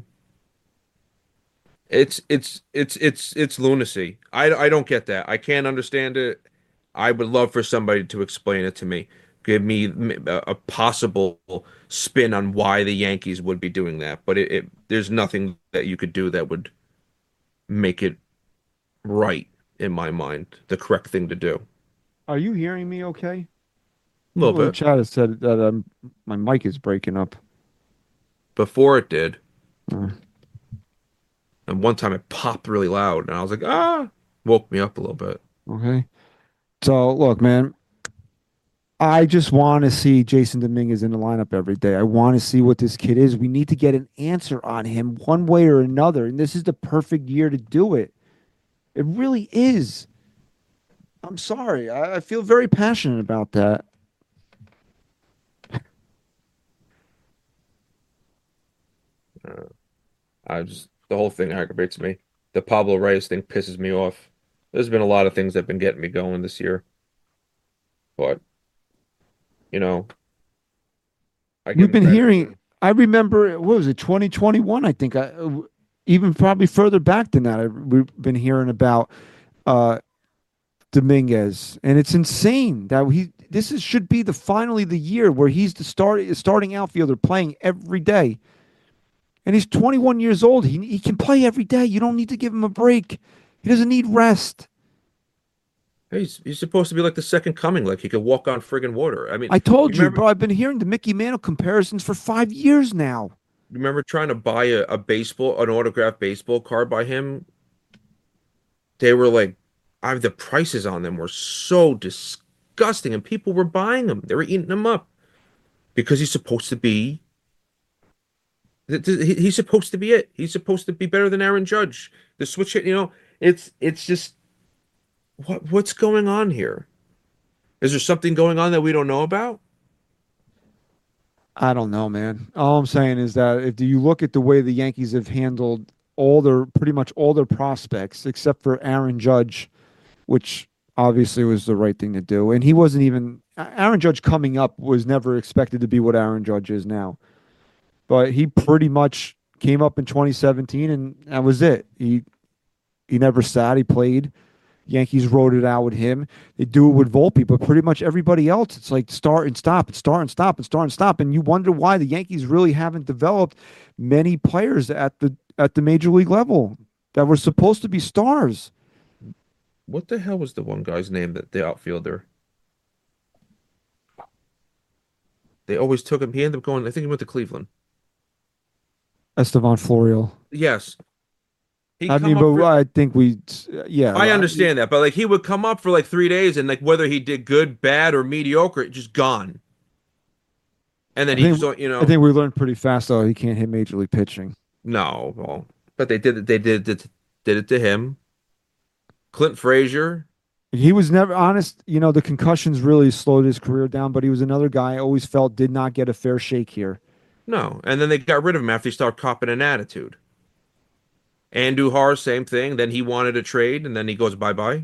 [SPEAKER 9] It's it's it's it's it's lunacy. I, I don't get that. I can't understand it. I would love for somebody to explain it to me. Give me a, a possible spin on why the Yankees would be doing that. But it, it there's nothing that you could do that would make it right. In my mind, the correct thing to do.
[SPEAKER 8] Are you hearing me okay?
[SPEAKER 9] A little
[SPEAKER 8] People in
[SPEAKER 9] bit.
[SPEAKER 8] the chat has said that um, my mic is breaking up.
[SPEAKER 9] Before it did.
[SPEAKER 8] Uh.
[SPEAKER 9] And one time it popped really loud, and I was like, ah, woke me up a little bit.
[SPEAKER 8] Okay. So, look, man, I just want to see Jason Dominguez in the lineup every day. I want to see what this kid is. We need to get an answer on him one way or another, and this is the perfect year to do it. It really is. I'm sorry. I, I feel very passionate about that.
[SPEAKER 9] Uh, I just the whole thing aggravates me. The Pablo Reyes thing pisses me off. There's been a lot of things that have been getting me going this year, but you know, I give
[SPEAKER 8] We've
[SPEAKER 9] him
[SPEAKER 8] been
[SPEAKER 9] credit.
[SPEAKER 8] hearing. I remember what was it, twenty twenty-one? I think. I, even probably further back than that. I, we've been hearing about uh, Dominguez, and it's insane that he. This is should be the finally the year where he's the start starting outfielder playing every day, and he's twenty-one years old. He he can play every day. You don't need to give him a break. He doesn't need rest.
[SPEAKER 9] He's he's supposed to be like the second coming, like he could walk on friggin' water. I mean,
[SPEAKER 8] I told you,
[SPEAKER 9] remember,
[SPEAKER 8] bro. I've been hearing the Mickey Mantle comparisons for five years now.
[SPEAKER 9] remember trying to buy a, a baseball, an autographed baseball card by him? They were like, I the prices on them were so disgusting, and people were buying them. They were eating them up because he's supposed to be. th- th- he- He's supposed to be it. He's supposed to be better than Aaron Judge. The switch hit, you know, it's it's just what what's going on here? Is there something going on that we don't know about?
[SPEAKER 8] I don't know, man. All I'm saying is that if you look at the way the Yankees have handled all their pretty much all their prospects except for Aaron Judge, which obviously was the right thing to do, and he wasn't even Aaron Judge coming up was never expected to be what Aaron Judge is now. But he pretty much came up in twenty seventeen, and that was it. He he never sat. He played. Yankees wrote it out with him. They do it with Volpe, but pretty much everybody else, it's like start and stop, and start and stop, and start and stop. And you wonder why the Yankees really haven't developed many players at the at the major league level that were supposed to be stars.
[SPEAKER 9] What the hell was the one guy's name that the outfielder? They always took him. He ended up going. I think he went to Cleveland.
[SPEAKER 8] Estevan Florial.
[SPEAKER 9] Yes. He
[SPEAKER 8] I
[SPEAKER 9] come
[SPEAKER 8] mean,
[SPEAKER 9] up
[SPEAKER 8] but
[SPEAKER 9] for-
[SPEAKER 8] I think we, yeah.
[SPEAKER 9] I understand that, but like he would come up for like three days, and like whether he did good, bad, or mediocre, it just gone. And then
[SPEAKER 8] I
[SPEAKER 9] he
[SPEAKER 8] think,
[SPEAKER 9] just, you know,
[SPEAKER 8] I think we learned pretty fast though he can't hit major league pitching.
[SPEAKER 9] no, well, but they did it. They did it. Did it to him. Clint Frazier.
[SPEAKER 8] He was never honest. You know, the concussions really slowed his career down, but he was another guy I always felt did not get a fair shake here.
[SPEAKER 9] No, and then they got rid of him after he started copping an attitude. Andujar, same thing. Then he wanted a trade, and then he goes bye bye.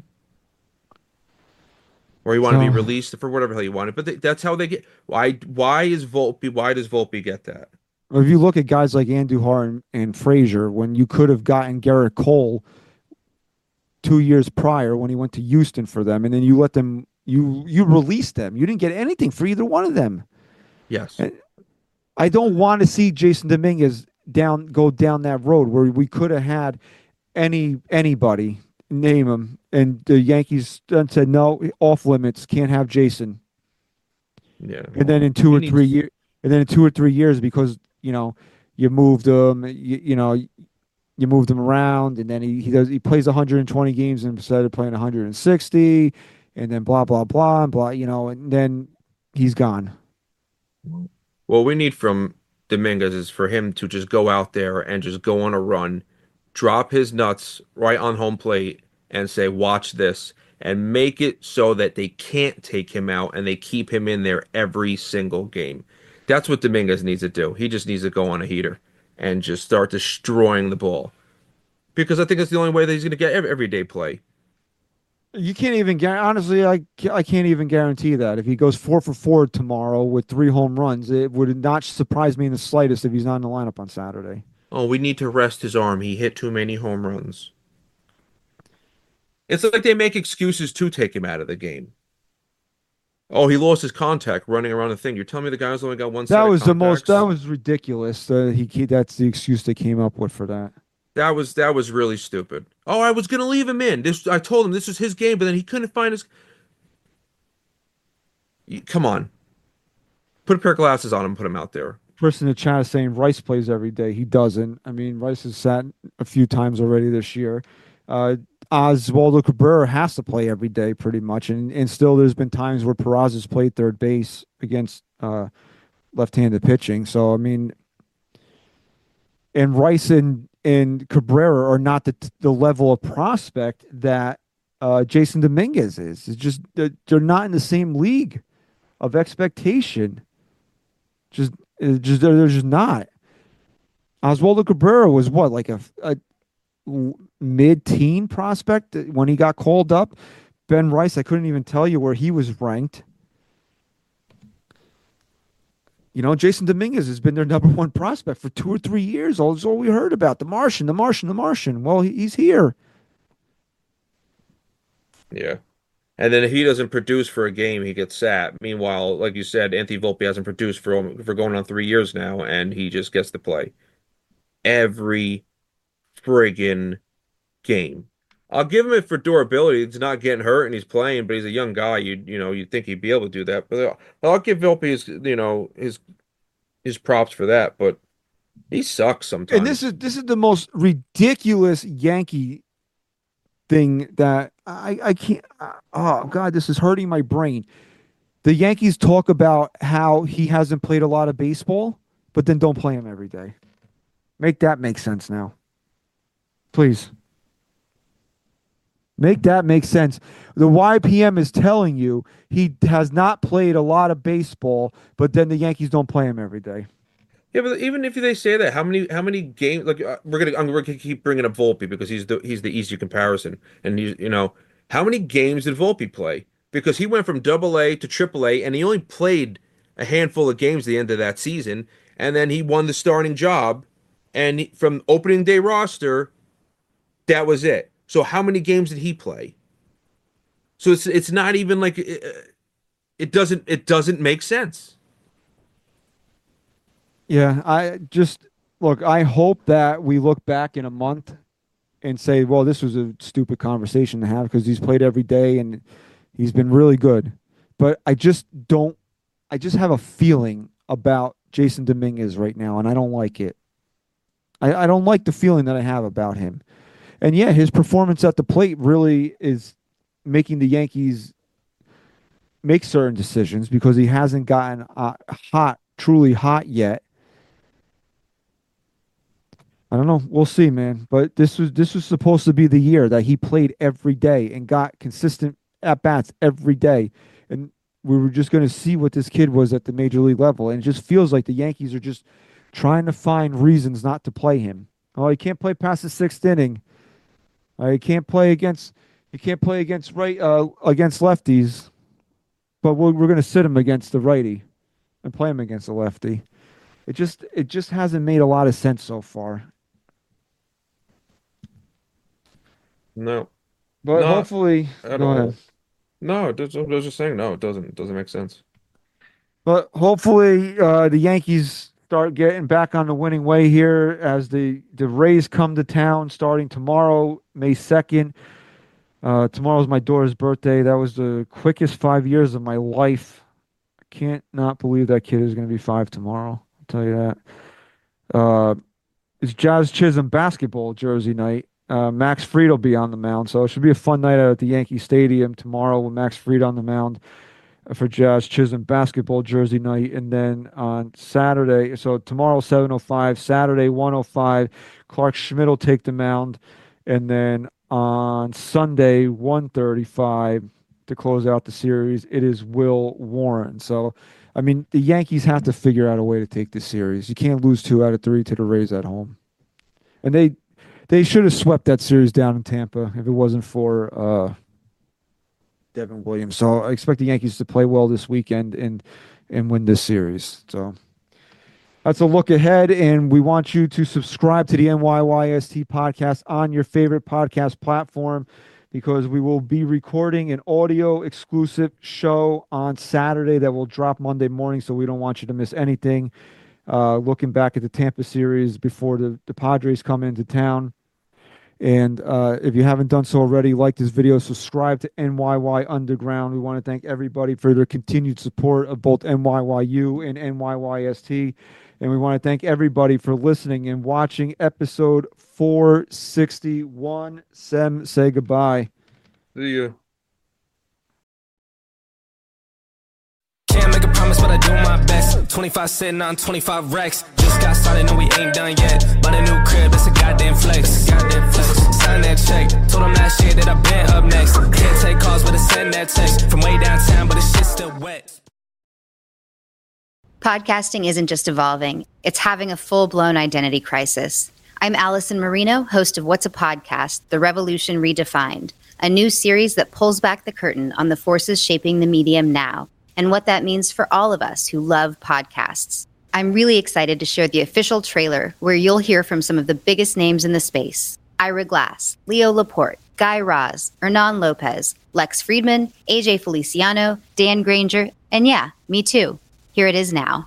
[SPEAKER 9] Or he wanted to be
[SPEAKER 8] So-
[SPEAKER 9] released for whatever hell he wanted. But they, that's how they get. Why? Why is Volpe? Why does Volpe get that?
[SPEAKER 8] If you look at guys like Andujar and, and Frazier, when you could have gotten Garrett Cole two years prior when he went to Houston for them, and then you let them, you you released them. You didn't get anything for either one of them.
[SPEAKER 9] Yes.
[SPEAKER 8] And I don't want to see Jason Dominguez down go down that road where we could have had any anybody name him, and the Yankees then said no, off limits, can't have Jason.
[SPEAKER 9] Yeah.
[SPEAKER 8] And then in two
[SPEAKER 9] he
[SPEAKER 8] or
[SPEAKER 9] needs-
[SPEAKER 8] three years, and then in two or three years, because you know you moved him, you, you know you moved him around, and then he he does he plays one hundred twenty games instead of playing one hundred sixty, and then blah blah blah and blah, you know, and then he's gone.
[SPEAKER 9] What we need from Dominguez is for him to just go out there and just go on a run, drop his nuts right on home plate, and say, "Watch this," and make it so that they can't take him out and they keep him in there every single game. That's what Dominguez needs to do. He just needs to go on a heater and just start destroying the ball, because I think that's the only way that he's going to get every, everyday play.
[SPEAKER 8] You can't even guar- honestly. I I can't even guarantee that if he goes four for four tomorrow with three home runs, it would not surprise me in the slightest if he's not in the lineup on Saturday.
[SPEAKER 9] Oh, we need to rest his arm. He hit too many home runs. It's like they make excuses to take him out of the game. Oh, he lost his contact running around the thing. You're telling me the guy's only got one set
[SPEAKER 8] That
[SPEAKER 9] of
[SPEAKER 8] was the most.
[SPEAKER 9] contacts?
[SPEAKER 8] That was ridiculous. Uh, he, he that's the excuse they came up with for that.
[SPEAKER 9] That was that was really stupid. Oh, I was gonna leave him in. This I told him this was his game, but then he couldn't find his. You- Come on, put a pair of glasses on him. Put him out there.
[SPEAKER 8] Person in the chat is saying Rice plays every day. He doesn't. I mean, Rice has sat a few times already this year. Uh, Oswaldo Cabrera has to play every day pretty much, and and still there's been times where Peraza has played third base against uh, left-handed pitching. So I mean, and Rice and and Cabrera are not the the level of prospect that uh, Jason Dominguez is. It's just they're they're not in the same league of expectation. Just, it's just they're, they're just not. Oswaldo Cabrera was what, like a, a mid-teen prospect when he got called up. Ben Rice, I couldn't even tell you where he was ranked. You know, Jason Dominguez has been their number one prospect for two or three years. All, that's all we heard about. The Martian, the Martian, the Martian. Well, he, he's here.
[SPEAKER 9] Yeah. And then if he doesn't produce for a game, he gets sat. Meanwhile, like you said, Anthony Volpe hasn't produced for, for going on three years now, and he just gets to play every friggin' game. I'll give him it for durability. He's not getting hurt and he's playing, but he's a young guy. You you know you'd think he'd be able to do that. But I'll give Volpe his you know his his props for that. But he sucks sometimes.
[SPEAKER 8] And this is this is the most ridiculous Yankee thing that I I can't. Oh God, this is hurting my brain. The Yankees talk about how he hasn't played a lot of baseball, but then don't play him every day. Make that make sense now, please. Make that make sense. The Y P M is telling you he has not played a lot of baseball, but then the Yankees don't play him every day.
[SPEAKER 9] Yeah, but even if they say that, how many how many games? Like uh, we're gonna I'm gonna keep bringing up Volpe because he's the he's the easier comparison, and he's you know how many games did Volpe play? Because he went from Double A to Triple A, and he only played a handful of games at the end of that season, and then he won the starting job, and he, from opening day roster, that was it. So how many games did he play? So it's it's not even like it, it doesn't it doesn't make sense.
[SPEAKER 8] Yeah, I just look, I hope that we look back in a month and say, well, this was a stupid conversation to have because he's played every day and he's been really good. But I just don't I just have a feeling about Jason Dominguez right now, and I don't like it. I, I don't like the feeling that I have about him. And yeah, his performance at the plate really is making the Yankees make certain decisions because he hasn't gotten uh, hot, truly hot yet. I don't know. We'll see, man. But this was this was supposed to be the year that he played every day and got consistent at-bats every day. And we were just going to see what this kid was at the major league level. And it just feels like the Yankees are just trying to find reasons not to play him. Oh, he can't play past the sixth inning. Uh, he can't play against he can't play against right uh, against lefties, but we're we're going to sit him against the righty and play him against the lefty. It just it just hasn't made a lot of sense so far.
[SPEAKER 9] No,
[SPEAKER 8] but
[SPEAKER 9] no,
[SPEAKER 8] hopefully,
[SPEAKER 9] go
[SPEAKER 8] all.
[SPEAKER 9] ahead. No, I was just saying no. It doesn't it doesn't make sense.
[SPEAKER 8] But hopefully, uh, the Yankees start getting back on the winning way here as the, the Rays come to town starting tomorrow, May second. Uh, tomorrow's my daughter's birthday. That was the quickest five years of my life. I can't not believe that kid is going to be five tomorrow. I'll tell you that. Uh, it's Jazz Chisholm basketball jersey night. Uh, Max Fried will be on the mound, so it should be a fun night out at the Yankee Stadium tomorrow with Max Fried on the mound for Jazz Chisholm basketball jersey night. And then on Saturday, so tomorrow seven oh five, Saturday one oh five, Clark Schmidt will take the mound. And then on Sunday one thirty-five to close out the series, it is Will Warren. So, I mean, the Yankees have to figure out a way to take this series. You can't lose two out of three to the Rays at home. And they they should have swept that series down in Tampa if it wasn't for uh, Devin Williams. So I expect the Yankees to play well this weekend and and win this series. So that's a look ahead, and we want you to subscribe to the N Y Y S T podcast on your favorite podcast platform because we will be recording an audio exclusive show on Saturday that will drop Monday morning, so we don't want you to miss anything. Uh, looking back at the Tampa series before the, the Padres come into town. And uh, if you haven't done so already, like this video, subscribe to N Y Y Underground. We want to thank everybody for their continued support of both N Y Y U and N Y Y S T. And we want to thank everybody for listening and watching episode four sixty-one. Sem, say goodbye.
[SPEAKER 9] See you.
[SPEAKER 14] Can't make a promise, but I do my best. twenty-five sitting on twenty-five racks. Just got started, no, we ain't done yet. Bought a new crib, that's a goddamn flex. Goddamn flex. Sign that check. Told them last year that I've been up next. Can't take calls, but I send that text. From way downtown, but the shit's still wet.
[SPEAKER 15] Podcasting isn't just evolving, it's having a full-blown identity crisis. I'm Allison Marino, host of What's a Podcast, The Revolution Redefined, a new series that pulls back the curtain on the forces shaping the medium now and what that means for all of us who love podcasts. I'm really excited to share the official trailer where you'll hear from some of the biggest names in the space. Ira Glass, Leo Laporte, Guy Raz, Hernan Lopez, Lex Friedman, A J Feliciano, Dan Granger, and yeah, me too. Here it is now.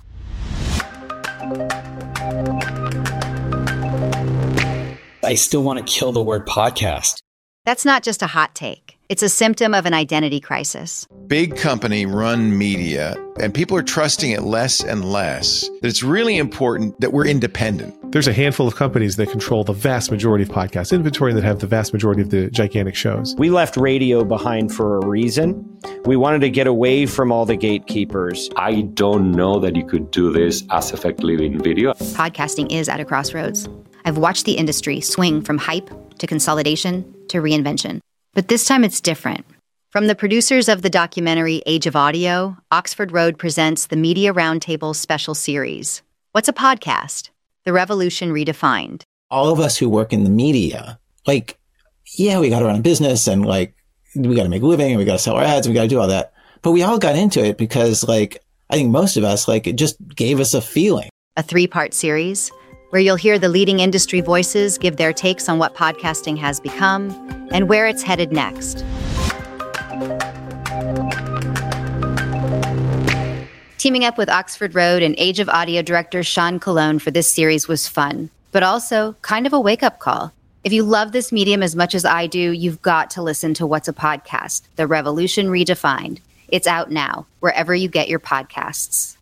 [SPEAKER 16] I still want to kill the word podcast.
[SPEAKER 15] That's not just a hot take. It's a symptom of an identity crisis.
[SPEAKER 17] Big company run media, and people are trusting it less and less. That it's really important that we're independent.
[SPEAKER 18] There's a handful of companies that control the vast majority of podcast inventory that have the vast majority of the gigantic shows.
[SPEAKER 19] We left radio behind for a reason. We wanted to get away from all the gatekeepers.
[SPEAKER 20] I don't know that you could do this as effectively in video.
[SPEAKER 15] Podcasting is at a crossroads. I've watched the industry swing from hype to consolidation to reinvention. But this time it's different. From the producers of the documentary Age of Audio, Oxford Road presents the Media Roundtable special series. What's a podcast? The Revolution Redefined.
[SPEAKER 16] All of us who work in the media, like, yeah, we got to run a business and like, we got to make a living and we got to sell our ads and we got to do all that. But we all got into it because like, I think most of us, like, it just gave us a feeling.
[SPEAKER 15] A three-part series where you'll hear the leading industry voices give their takes on what podcasting has become and where it's headed next. Teaming up with Oxford Road and Age of Audio director Sean Colon for this series was fun, but also kind of a wake-up call. If you love this medium as much as I do, you've got to listen to What's a Podcast? The Revolution Redefined. It's out now, wherever you get your podcasts.